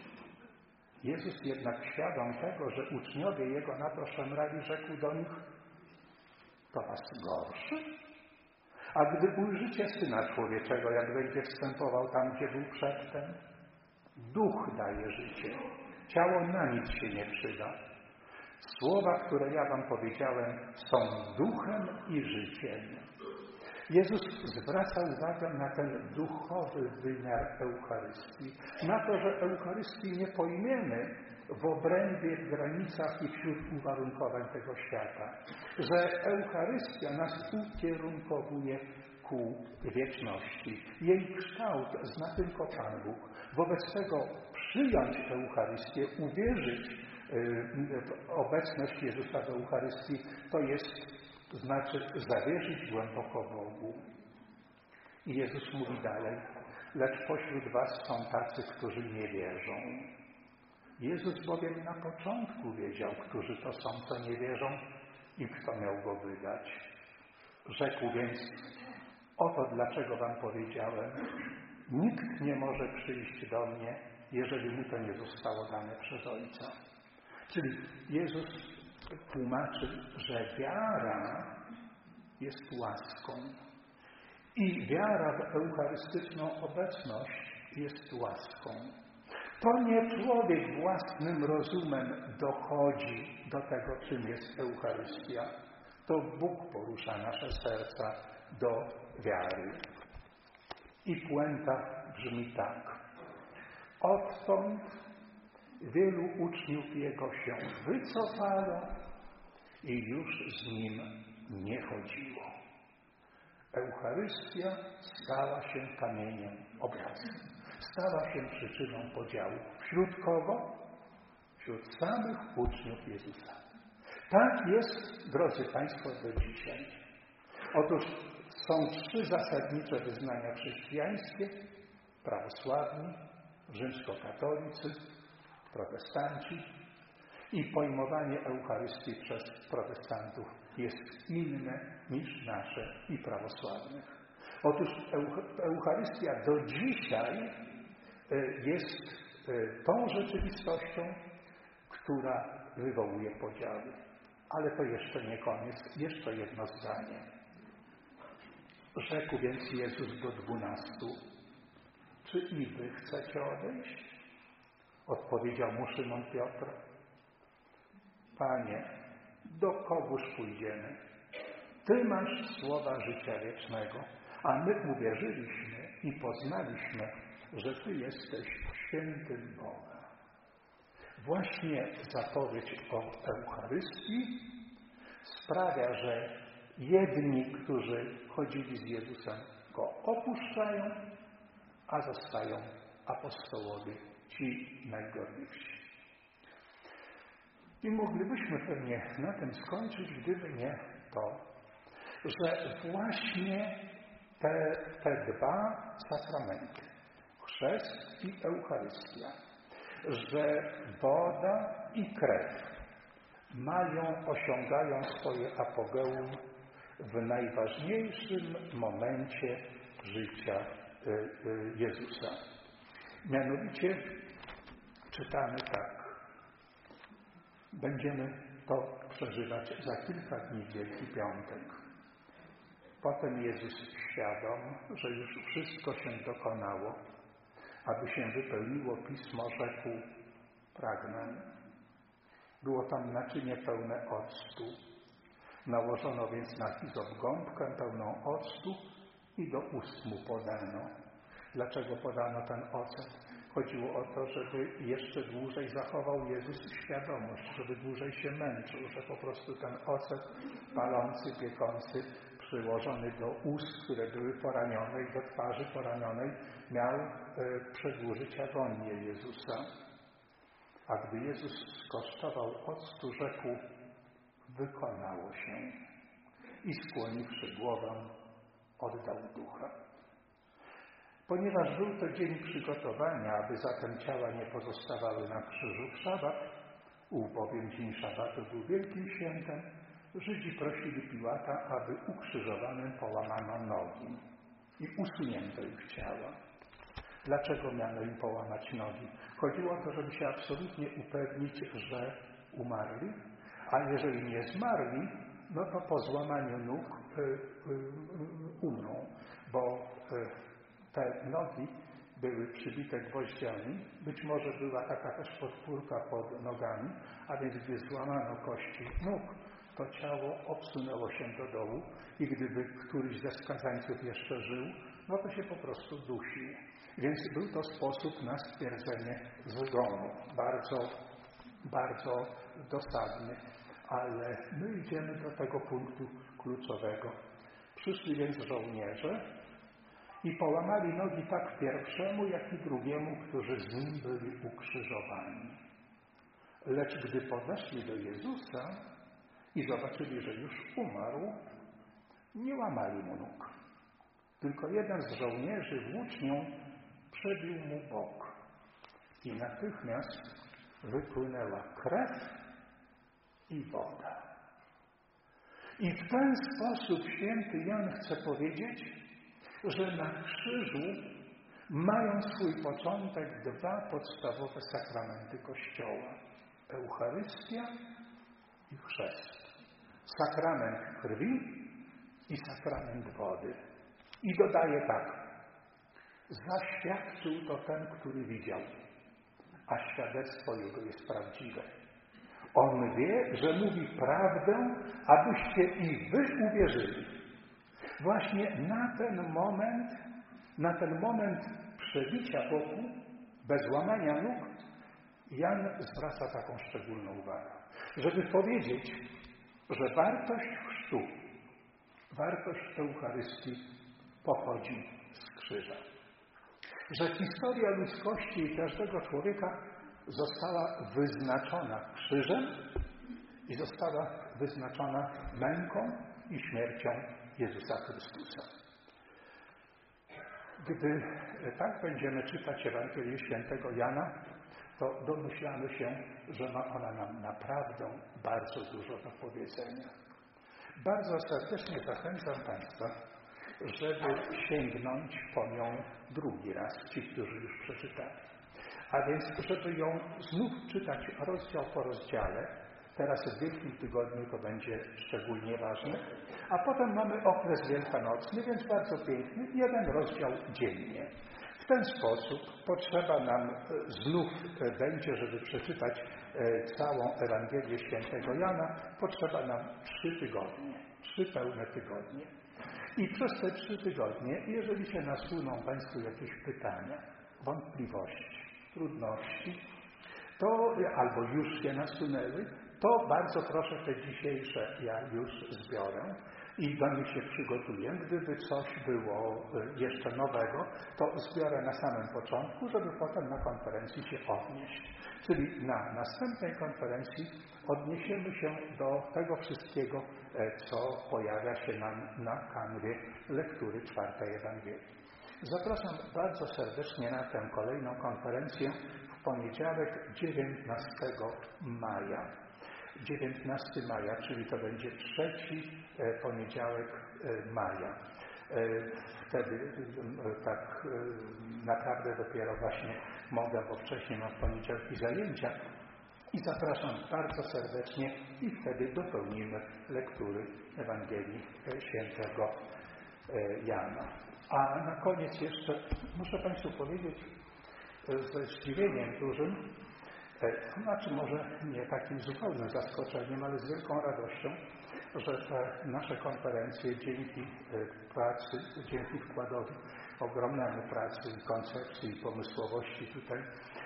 Jezus jednak, świadom tego, że uczniowie Jego na to szemrali, rzekł do nich: to was gorszy? A gdy ujrzycie Syna Człowieczego, jak będzie wstępował tam, gdzie był przedtem, duch daje życie, ciało na nic się nie przyda. Słowa, które ja wam powiedziałem, są duchem i życiem. Jezus zwraca uwagę na ten duchowy wymiar Eucharystii, na to, że Eucharystii nie pojmiemy w obrębie, w granicach i wśród uwarunkowań tego świata, że Eucharystia nas ukierunkowuje ku wieczności. Jej kształt zna tylko Pan Bóg. Wobec tego przyjąć Eucharystię, uwierzyć w obecność Jezusa w Eucharystii, to znaczy zawierzyć głęboko Bogu. I Jezus mówi dalej: lecz pośród was są tacy, którzy nie wierzą. Jezus bowiem na początku wiedział, którzy to są, co nie wierzą i kto miał Go wydać. Rzekł więc: oto dlaczego wam powiedziałem, Nikt nie może przyjść do mnie, jeżeli mu to nie zostało dane przez Ojca. Czyli Jezus tłumaczy, że wiara jest łaską. I wiara w eucharystyczną obecność jest łaską. To nie człowiek własnym rozumem dochodzi do tego, czym jest Eucharystia. To Bóg porusza nasze serca do wiary. I puenta brzmi tak. Odtąd wielu uczniów Jego się wycofało i już z Nim nie chodziło. Eucharystia stała się kamieniem obrazu. Stała się przyczyną podziału. Wśród kogo? Wśród samych uczniów Jezusa. Tak jest, drodzy Państwo, do dzisiaj. Otóż są 3 zasadnicze wyznania chrześcijańskie: prawosławni, rzymskokatolicy, protestanci, i pojmowanie Eucharystii przez protestantów jest inne niż nasze i prawosławnych. Otóż Eucharystia do dzisiaj jest tą rzeczywistością, która wywołuje podziały. Ale to jeszcze nie koniec. Jeszcze jedno zdanie. Rzekł więc Jezus do 12: czy i wy chcecie odejść? Odpowiedział mu Szymon Piotr: Panie, do kogóż pójdziemy? Ty masz słowa życia wiecznego, a my uwierzyliśmy i poznaliśmy, że Ty jesteś świętym Boga. Właśnie zapowiedź o Eucharystii sprawia, że jedni, którzy chodzili z Jezusem, Go opuszczają, a zostają apostołowie, ci najgorliwsi. I moglibyśmy pewnie na tym skończyć, gdyby nie to, że właśnie te 2 sakramenty, chrzest i Eucharystia, że woda i krew osiągają swoje apogeum w najważniejszym momencie życia Jezusa. Mianowicie czytamy tak. Będziemy to przeżywać za kilka dni w Wielki Piątek. Potem Jezus, świadom, że już wszystko się dokonało, aby się wypełniło Pismo, rzekł: pragnę. Było tam naczynie pełne octu. Nałożono więc na hizop gąbkę pełną octu i do ust mu podano. Dlaczego podano ten ocet? Chodziło o to, żeby jeszcze dłużej zachował Jezus świadomość, żeby dłużej się męczył, że po prostu ten ocet palący, piekący, przyłożony do ust, które były poranione, i do twarzy poranionej, miał przedłużyć agonię Jezusa. A gdy Jezus skosztował octu, rzekł: wykonało się. I skłoniwszy głowę, oddał ducha. Ponieważ był to dzień przygotowania, aby zatem ciała nie pozostawały na krzyżu w szabat, ów bowiem dzień szabatu był wielkim świętem, Żydzi prosili Piłata, aby ukrzyżowanym połamano nogi i usunięto ich ciała. Dlaczego miano im połamać nogi? Chodziło o to, żeby się absolutnie upewnić, że umarli, a jeżeli nie zmarli, no to po złamaniu nóg umrą, bo te nogi były przybite gwoździami, być może była taka też podpórka pod nogami, a więc gdy złamano kości nóg, to ciało obsunęło się do dołu i gdyby któryś ze skazańców jeszcze żył, no to się po prostu dusił. Więc był to sposób na stwierdzenie zgonu, bardzo, bardzo dosadny. Ale my idziemy do tego punktu kluczowego. Przyszli więc żołnierze i połamali nogi tak pierwszemu, jak i drugiemu, którzy z nim byli ukrzyżowani. Lecz gdy podeszli do Jezusa i zobaczyli, że już umarł, nie łamali mu nóg. Tylko jeden z żołnierzy włócznią przebił mu bok i natychmiast wypłynęła krew i woda. I w ten sposób święty Jan chce powiedzieć, że na krzyżu mają swój początek dwa podstawowe sakramenty Kościoła. Eucharystia i chrzest. Sakrament krwi i sakrament wody. I dodaje tak. Zaświadczył to ten, który widział, a świadectwo jego jest prawdziwe. On wie, że mówi prawdę, abyście i wy uwierzyli. Właśnie na ten moment przebicia boku, bez łamania nóg, Jan zwraca taką szczególną uwagę, żeby powiedzieć, że wartość chrztu, wartość Eucharystii pochodzi z krzyża. Że historia ludzkości i każdego człowieka została wyznaczona krzyżem i została wyznaczona męką i śmiercią Jezusa Chrystusa. Gdy tak będziemy czytać Ewangelię Świętego Jana, to domyślamy się, że ma ona nam naprawdę bardzo dużo do powiedzenia. Bardzo serdecznie zachęcam Państwa, żeby sięgnąć po nią drugi raz, ci, którzy już przeczytali. A więc, żeby ją znów czytać rozdział po rozdziale. Teraz w Wielkim Tygodniu to będzie szczególnie ważne. A potem mamy okres wielkanocny, więc bardzo piękny, jeden rozdział dziennie. W ten sposób potrzeba nam znów będzie, żeby przeczytać całą Ewangelię Świętego Jana, potrzeba nam 3 tygodnie, 3 pełne tygodnie. I przez te 3 tygodnie, jeżeli się nasuną Państwu jakieś pytania, wątpliwości, trudności, to albo już się nasunęły, to bardzo proszę te dzisiejsze ja już zbiorę i do nich się przygotuję. Gdyby coś było jeszcze nowego, to zbiorę na samym początku, żeby potem na konferencji się odnieść. Czyli na następnej konferencji odniesiemy się do tego wszystkiego, co pojawia się nam na kanwie lektury 4. Ewangelii. Zapraszam bardzo serdecznie na tę kolejną konferencję w poniedziałek 19 maja. 19 maja, czyli to będzie 3. poniedziałek maja. Wtedy tak naprawdę dopiero właśnie mogę, bo wcześniej mam w poniedziałki zajęcia i zapraszam bardzo serdecznie i wtedy dopełnimy lektury Ewangelii Świętego Jana. A na koniec jeszcze muszę Państwu powiedzieć ze zdziwieniem dużym, znaczy może nie takim zupełnym zaskoczeniem, ale z wielką radością, że te nasze konferencje dzięki pracy, dzięki wkładowi ogromnemu pracy i koncepcji i pomysłowości tutaj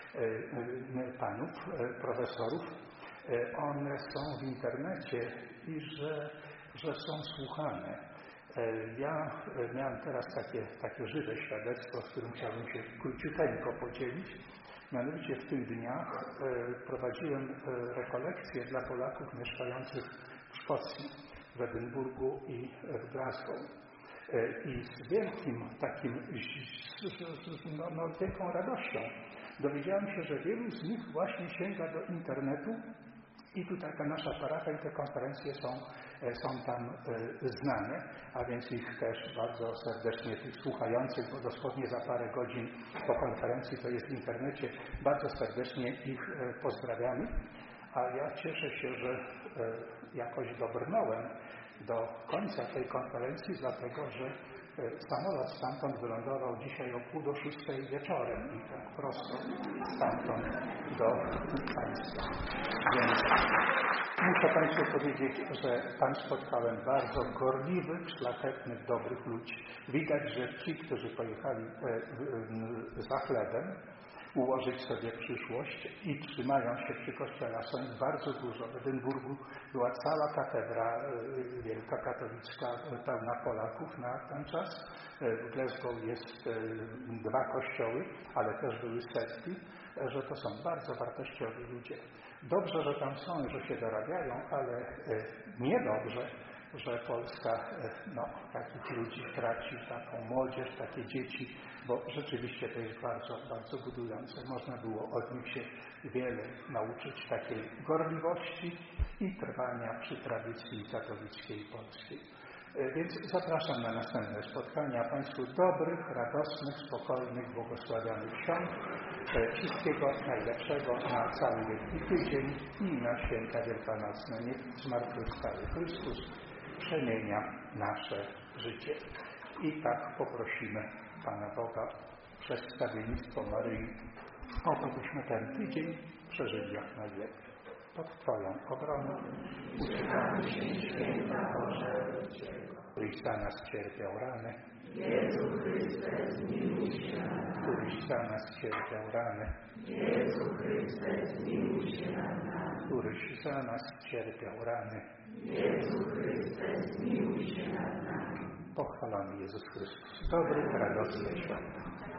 panów, profesorów, one są w internecie i że są słuchane. Ja miałem teraz takie żywe świadectwo, z którym chciałbym się króciuteńko podzielić. Mianowicie w tych dniach prowadziłem rekolekcje dla Polaków mieszkających w Szkocji, w Edynburgu i w Glasgow. I z wielkim takim, wielką radością dowiedziałem się, że wielu z nich właśnie sięga do internetu i tutaj ta nasza parafia i te konferencje są tam znane, a więc ich też bardzo serdecznie tych słuchających, bo dosłownie za parę godzin po konferencji to jest w internecie, bardzo serdecznie ich pozdrawiamy, a ja cieszę się, że jakoś dobrnąłem do końca tej konferencji, dlatego że samolot stamtąd wylądował dzisiaj o 5:45 wieczorem i tak prosto stamtąd do Państwa. Więc muszę Państwu powiedzieć, że tam spotkałem bardzo gorliwych, szlachetnych, dobrych ludzi. Widać, że ci, którzy pojechali za chlebem, ułożyć sobie przyszłość i trzymają się przy kościele. Są ich bardzo dużo. W Edynburgu była cała katedra wielka katolicka, pełna Polaków na ten czas. W Glasgow jest 2 kościoły, ale też były setki, że to są bardzo wartościowi ludzie. Dobrze, że tam są, że się dorabiają, ale niedobrze, że Polska takich ludzi traci, taką młodzież, takie dzieci, bo rzeczywiście to jest bardzo, bardzo budujące. Można było od nich się wiele nauczyć takiej gorliwości i trwania przy tradycji katolickiej polskiej. Więc zapraszam na następne spotkania. Państwu dobrych, radosnych, spokojnych, błogosławionych świąt. Wszystkiego najlepszego na cały Wielki Tydzień i na święta wielkanocne. Niech zmartwychwstały Chrystus przemienia nasze życie. I tak poprosimy Pana Boga przez wstawiennictwo Maryi o to, byśmy ten tydzień przeżyli jak najlepiej. Pod Twoją obroną uciekamy się, święta Boże, któryś za nas cierpiał rany, Jezu Chryste, zmiłuj się nad nami. Któryś za nas cierpiał rany, Jezu Chryste, zmiłuj się nad nami. Któryś za nas cierpiał rany. Jezu Chryste, zmiłuj się nad nami. Pochwalony Jezus Chrystus. Dobry, radosny świat.